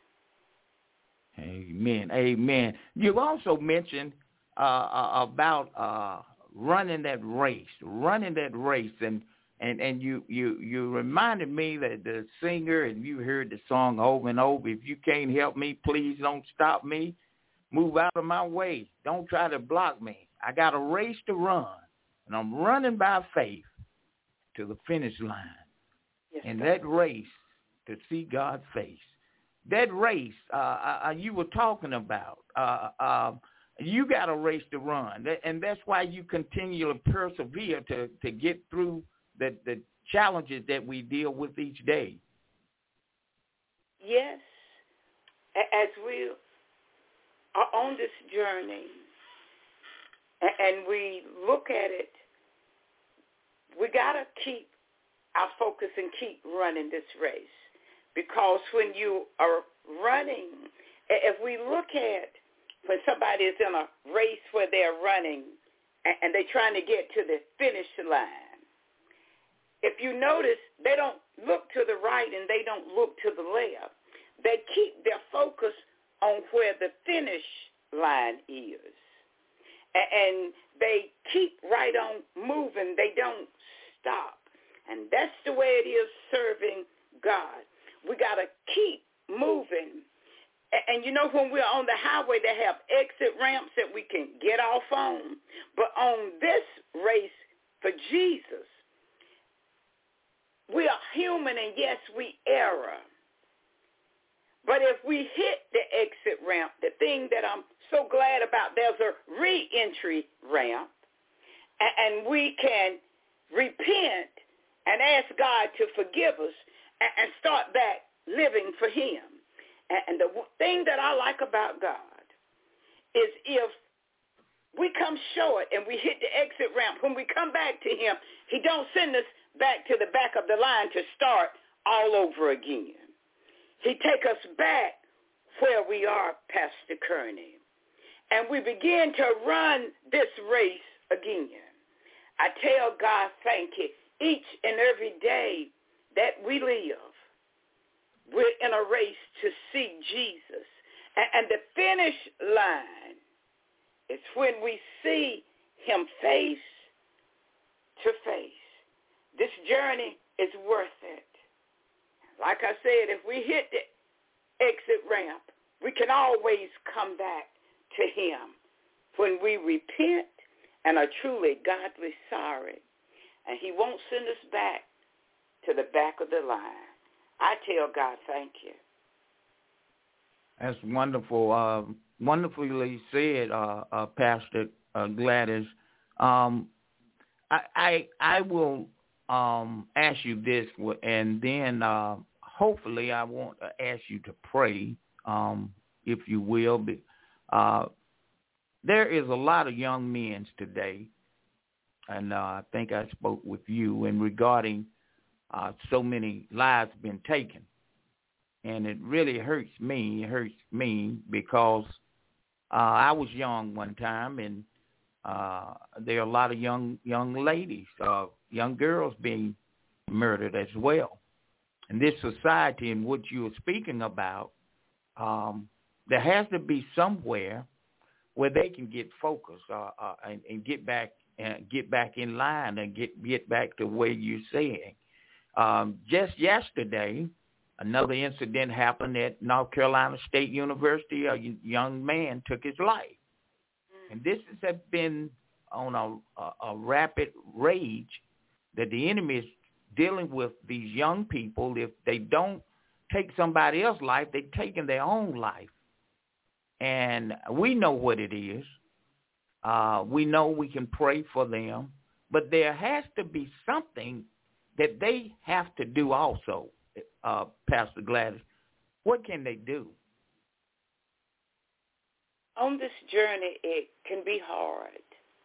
Amen. Amen. You also mentioned uh, about uh, running that race, running that race, and and and you you you reminded me that the singer, and you heard the song over and over. If you can't help me, please don't stop me. Move out of my way. Don't try to block me. I got a race to run, and I'm running by faith to the finish line. Yes, and that race to see God's face. That race uh, uh, you were talking about, uh, uh, you got a race to run, and that's why you continue to persevere to, to get through the, the challenges that we deal with each day. Yes, as we are on this journey and we look at it, we got to keep our focus and keep running this race. Because when you are running, if we look at when somebody is in a race where they're running and they're trying to get to the finish line, if you notice, they don't look to the right and they don't look to the left. They keep their focus on where the finish line is. and they keep right on moving. They don't stop. And that's the way it is serving God. We got to keep moving. And you know, when we're on the highway, they have exit ramps that we can get off on. But on this race for Jesus, we are human, and yes, we err. But if we hit the exit ramp, the thing that I'm so glad about, there's a re-entry ramp, and we can repent and ask God to forgive us and start back living for him. And the thing that I like about God is if we come short and we hit the exit ramp, when we come back to him, he don't send us back to the back of the line to start all over again. He take us back where we are, Pastor Kearney, and we begin to run this race again. I tell God thank you. Each and every day that we live, we're in a race to see Jesus. And, and the finish line is when we see him face to face. This journey is worth it. Like I said, if we hit the exit ramp, we can always come back to him when we repent and are truly godly sorry. And he won't send us back to the back of the line. I tell God, thank you. That's wonderful. Uh, wonderfully said, uh, uh, Pastor uh, Gladys. Um, I, I I will um, ask you this, and then uh, hopefully I want to ask you to pray, um, if you will. Uh, there is a lot of young men today, and uh, I think I spoke with you in regarding Uh, so many lives been taken, and it really hurts me. It hurts me because uh, I was young one time, and uh, there are a lot of young young ladies, uh, young girls being murdered as well. And this society and what you are speaking about, um, there has to be somewhere where they can get focused uh, uh, and, and get back and get back in line and get get back to where you're saying. Um, just yesterday, another incident happened at North Carolina State University. A young man took his life. And this has been on a, a, a rapid rage that the enemy is dealing with these young people. If they don't take somebody else's life, they're taking their own life. And we know what it is. Uh, we know we can pray for them. But there has to be something that they have to do also, uh, Pastor Gladys. What can they do? On this journey, it can be hard.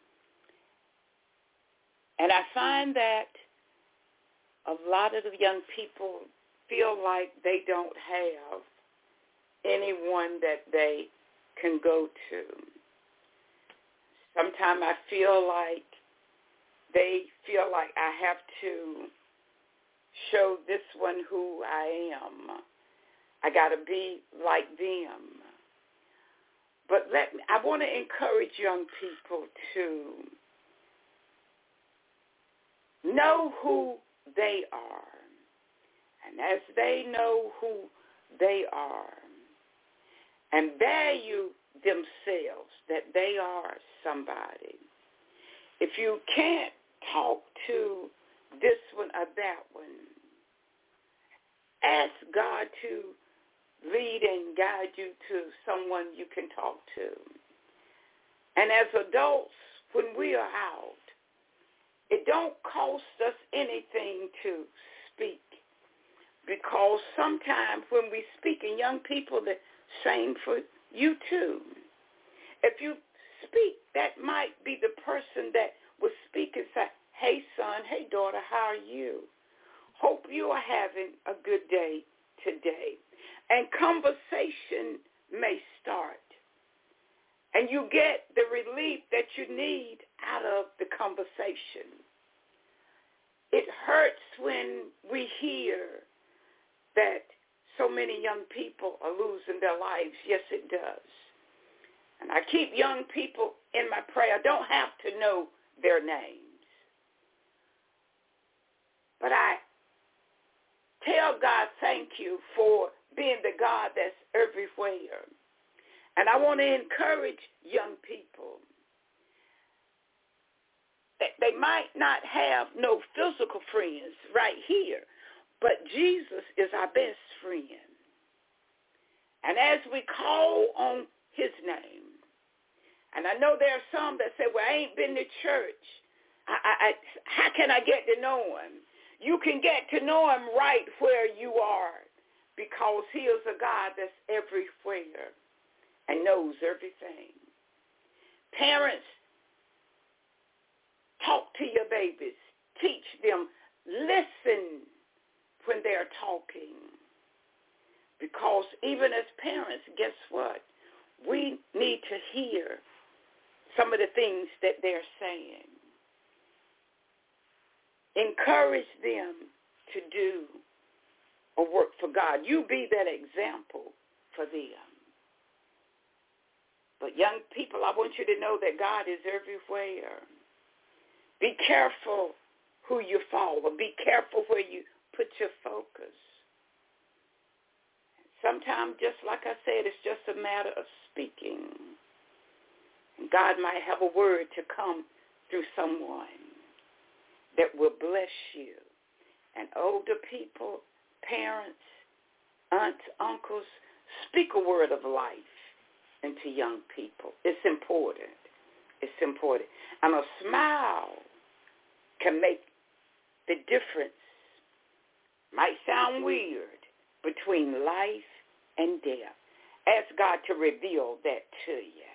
And I find that a lot of the young people feel like they don't have anyone that they can go to. Sometimes I feel like they feel like I have to show this one who I am. I got to be like them. But let me, I want to encourage young people to know who they are. And as they know who they are and value themselves, that they are somebody. If you can't talk to this one or that one, ask God to lead and guide you to someone you can talk to. And as adults, when we are out, it don't cost us anything to speak, because sometimes when we speak, and young people, the same for you too. If you speak, that might be the person that will speak and say, hey, son, hey, daughter, how are you? Hope you are having a good day today. And conversation may start. And you get the relief that you need out of the conversation. It hurts when we hear that so many young people are losing their lives. Yes, it does. And I keep young people in my prayer. I don't have to know their names. But I tell God thank you for being the God that's everywhere. And I want to encourage young people. They might not have no physical friends right here, but Jesus is our best friend. And as we call on his name, and I know there are some that say, well, I ain't been to church. I, I, I, how can I get to know him? You can get to know him right where you are, because he is a God that's everywhere and knows everything. Parents, talk to your babies. Teach them. Listen when they're talking. Because even as parents, guess what? We need to hear some of the things that they're saying. Encourage them to do a work for God. You be that example for them. But young people, I want you to know that God is everywhere. Be careful who you follow. Be careful where you put your focus. Sometimes, just like I said, it's just a matter of speaking. And God might have a word to come through someone that will bless you. And older people, parents, aunts, uncles, speak a word of life into young people. It's important. It's important. And a smile can make the difference. Might sound weird, between life and death. Ask God to reveal that to you.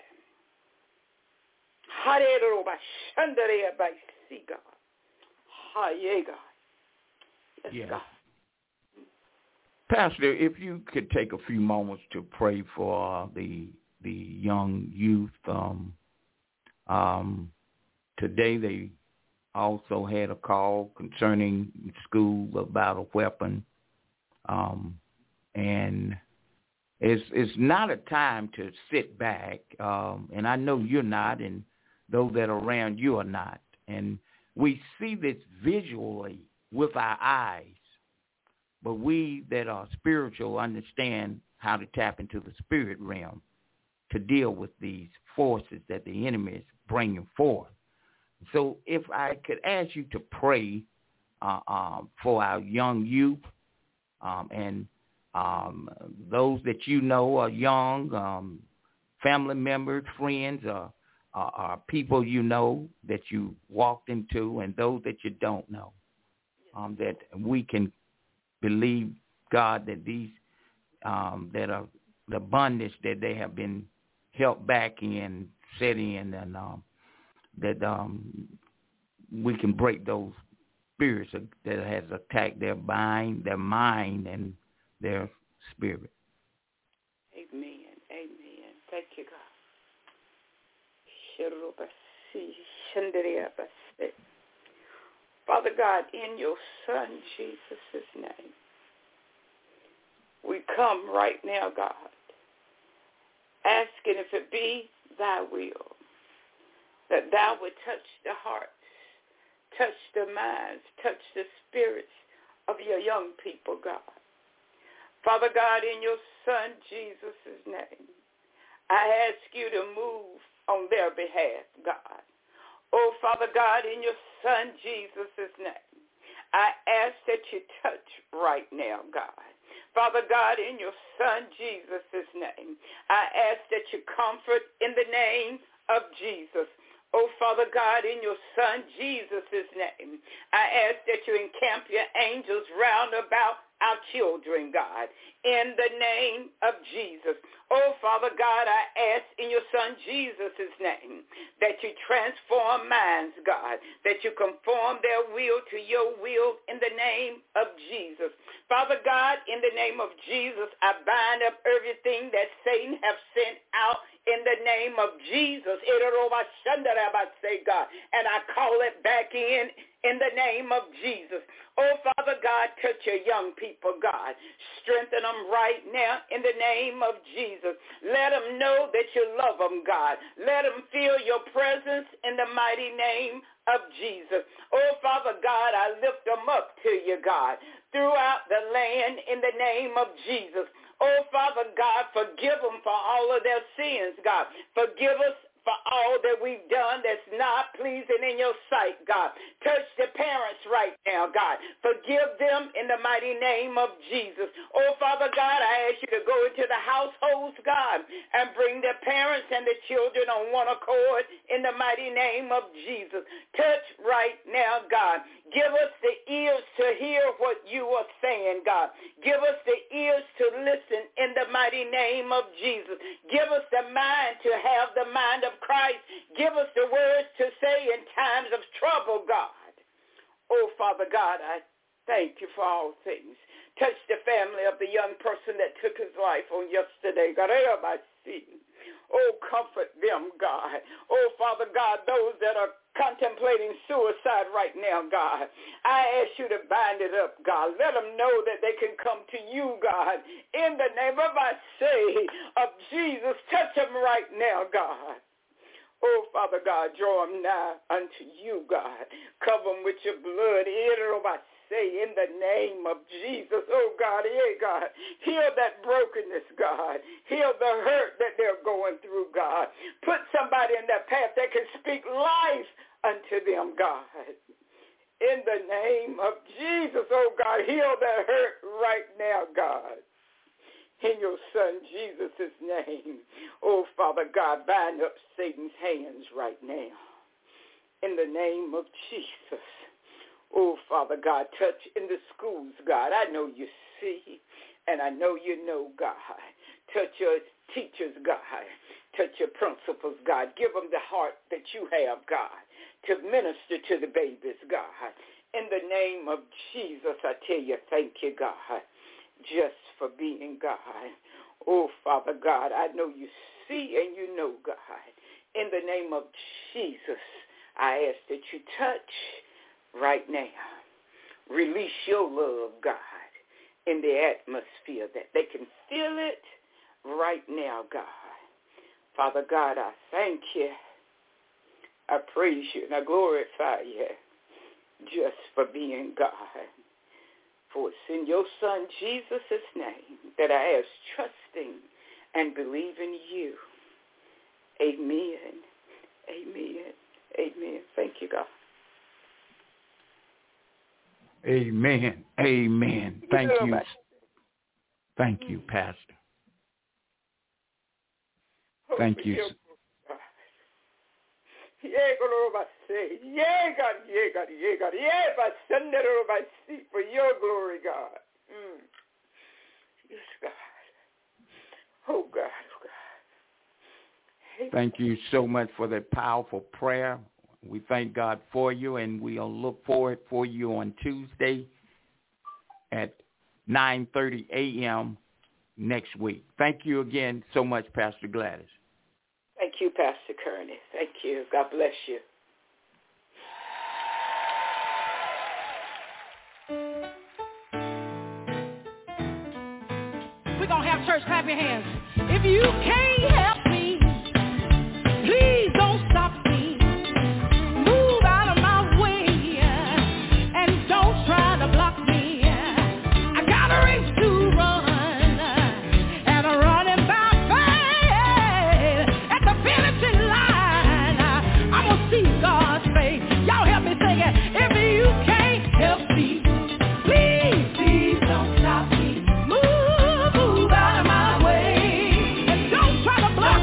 Yes, yeah. God. Pastor, if you could take a few moments to pray for uh, the the young youth. Um, um, today they also had a call concerning school about a weapon, um, and it's it's not a time to sit back. Um, and I know you're not, and those that are around you are not. And we see this visually with our eyes, but we that are spiritual understand how to tap into the spirit realm to deal with these forces that the enemy is bringing forth. So if I could ask you to pray uh, um, for our young youth um, and um, those that you know are young, um, family members, friends, or uh, uh, people you know that you walked into, and those that you don't know, um, that we can believe, God, that these um, that are the bondage that they have been held back in, set in, and um, that um, we can break those spirits that has attacked their mind, their mind, and their spirit. Amen. Amen. Thank you, God. Father God, in your Son Jesus' name, we come right now, God, asking if it be thy will, that thou would touch the hearts, touch the minds, touch the spirits of your young people, God. Father God, in your Son Jesus' name, I ask you to move on their behalf, God. Oh, Father God, in your Son Jesus' name, I ask that you touch right now, God. Father God, in your Son Jesus' name, I ask that you comfort in the name of Jesus. Oh, Father God, in your Son Jesus' name, I ask that you encamp your angels round about our children, God, in the name of Jesus. Oh, Father God, I ask in your Son Jesus' name that you transform minds, God, that you conform their will to your will in the name of Jesus. Father God, in the name of Jesus, I bind up everything that Satan has sent out in the name of Jesus. God, and I call it back in in the name of Jesus. Oh, Father God, touch your young people, God. Strengthen them right now in the name of Jesus. Let them know that you love them, God. Let them feel your presence in the mighty name of Jesus. Oh, Father God, I lift them up to you, God, throughout the land in the name of Jesus. Oh, Father God, forgive them for all of their sins, God. Forgive us for all that we've done that's not pleasing in your sight, God. Touch the parents right now, God. Forgive them in the mighty name of Jesus. Oh, Father God, I ask you to go into the households, God, and bring the parents and the children on one accord in the mighty name of Jesus. Touch right now, God. Give us the ears to hear what you are saying, God. Give us the ears to listen in the mighty name of Jesus. Give us the mind to have the mind of Christ. Give us the words to say in times of trouble, God. Oh, Father God, I thank you for all things. Touch the family of the young person that took his life on yesterday. God, I see. Oh, comfort them, God. Oh, Father God, those that are contemplating suicide right now, God, I ask you to bind it up, God. Let them know that they can come to you, God, in the name of I say of Jesus. Touch them right now, God. Oh, Father God, draw them nigh unto you, God. Cover them with your blood. Say in the name of Jesus, oh God, yeah, God, heal that brokenness, God. Heal the hurt that they're going through, God. Put somebody in their path that can speak life unto them, God. In the name of Jesus, oh God, heal that hurt right now, God. In your son Jesus' name, oh Father God, bind up Satan's hands right now. In the name of Jesus. Oh, Father God, touch in the schools, God. I know you see, and I know you know, God. Touch your teachers, God. Touch your principals, God. Give them the heart that you have, God, to minister to the babies, God. In the name of Jesus, I tell you, thank you, God, just for being God. Oh, Father God, I know you see and you know, God. In the name of Jesus, I ask that you touch right now. Release your love, God, in the atmosphere that they can feel it right now, God. Father God, I thank you. I praise you and I glorify you just for being God. For it's in your son Jesus' name that I ask, trusting and believing you. Amen. Amen. Amen. Thank you, God. Amen. Amen. Thank you. Thank you, Pastor. Thank you. Yeah, God, yeah, God, yeah, God, yeah, God, yeah, but send it over my seat for your glory, God. Mm. Yes, God. Oh, God, oh, God. Thank you so much for that powerful prayer. We thank God for you, and we'll look forward for you on Tuesday at nine thirty a.m. next week. Thank you again so much, Pastor Gladys. Thank you, Pastor Kearney. Thank you. God bless you. We're going to have church. Clap your hands. If you can't help me, please don't stop me. Move out of my way and don't try to block me. I got a race to run and I'm running by faith. At the finishing line, I'm going to see God's face. Y'all help me sing it. If you can't help me, please, please don't stop me. Move, move out of my way and don't try to block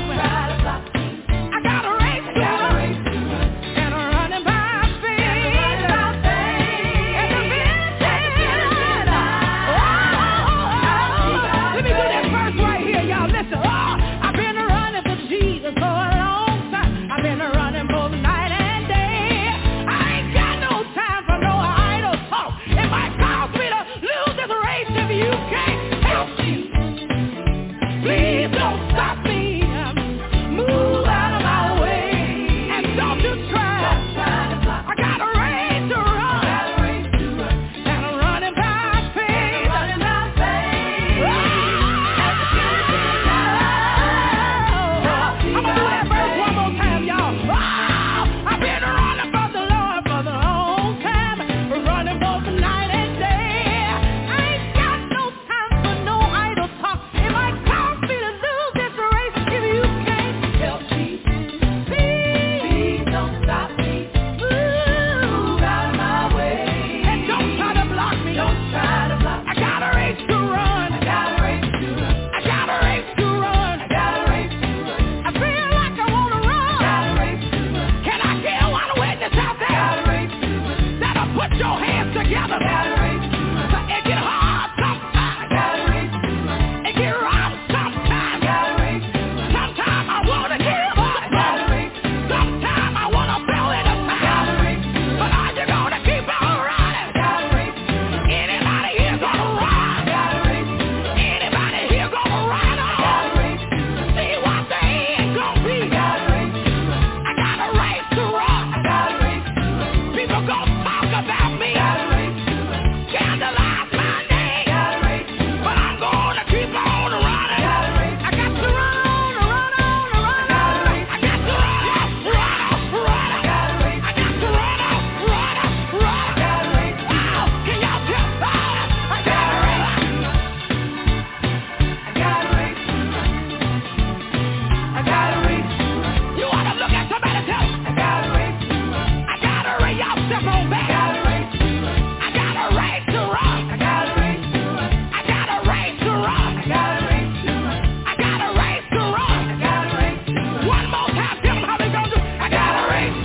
hands together. It get hard sometimes. It get rough sometimes. Sometimes I want to give up. Sometimes I want to throw in the towel. But are you going to keep on running? Anybody here going to run? Anybody here going to run on? See what the end going to be. I got a race to run. People going to talk about me. Scandalize my name. But I'm going to keep on running. I got to run on, run on, run on. I got to run on, run on, run on. I got to run on, run on, run on. Wow, can y'all tell me? I got a race. I got a race. I got a race. You want to look at somebody and tell them, I got a race. I got a race. Y'all step on back. I got a race to run. I got a race to run. I got a race to run. I got a race to run. I got a race to run. I got a race to run. One more time, tell them how they gonna do. I got a race.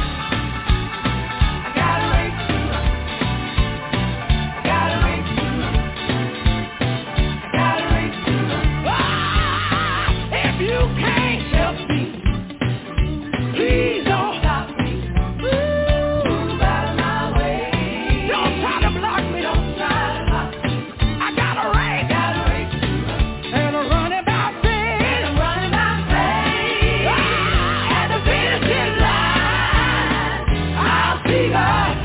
I got a race to run. I got a race to run. I got a race to run. Ah, if you can't help me, please don't stop me. Move out of my way. Don't try to block me. Don't try to block me. I got a race. Got a race to run. And I'm running by faith. And I'm running by faith. Ah, at the finishing line, I'll see God's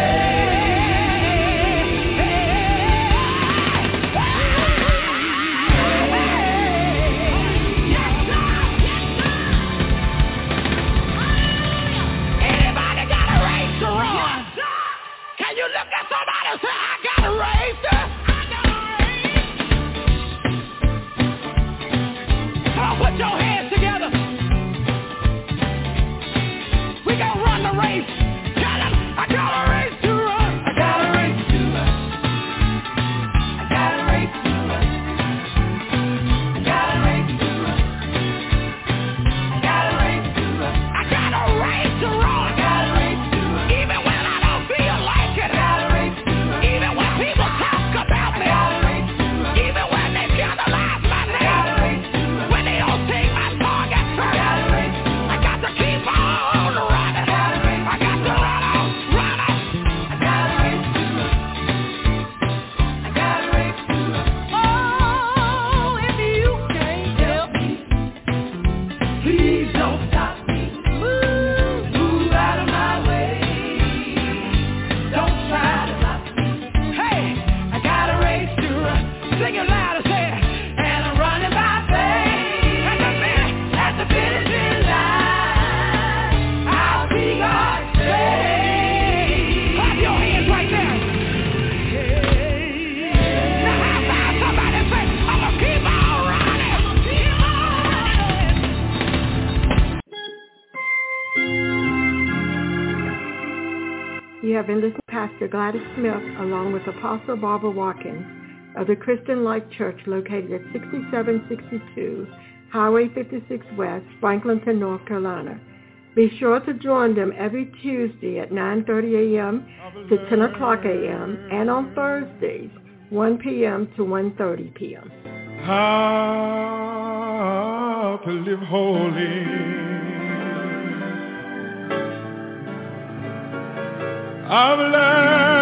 Anybody got a race to run? Can you look at somebody and say, I got a race? I got a race. Come on, put your hands together. We gonna run the race. Tell them, I got a race to run. I got a race to run. I got a race to run. I got a race to run. I got a race to run. I got a race to run. I got a race to run. Even when I don't feel like it. I got a race to run. Even when people talk about me. I got a race to run. Even when they scandalize my name. I got a race to run. When they don't sing my song at church. I got a race to run. I got to keep on running. I got a race. I got to run on, run on. I got a race to run. I got a race to run. Oh, if you can't help me, please don't stop me. Move, move out of my way. Don't try to stop me. Hey, I got a race to run. Sing it loud and say it. And I'm running by faith. At the finish, at the finishing line, I'll see God's face. Clap your hands right there. Now high five somebody and say, I'm gonna keep on running. I'm gonna keep on running. You have been listening to Pastor Gladys Smith along with Apostle Barbara Watkins of the Christian Life Church located at sixty-seven sixty-two Highway fifty-six West, Franklinton, North Carolina. Be sure to join them every Tuesday at nine thirty a.m. to ten o'clock a.m. and on Thursdays, one p.m. to one thirty p.m. How to live holy. I've learned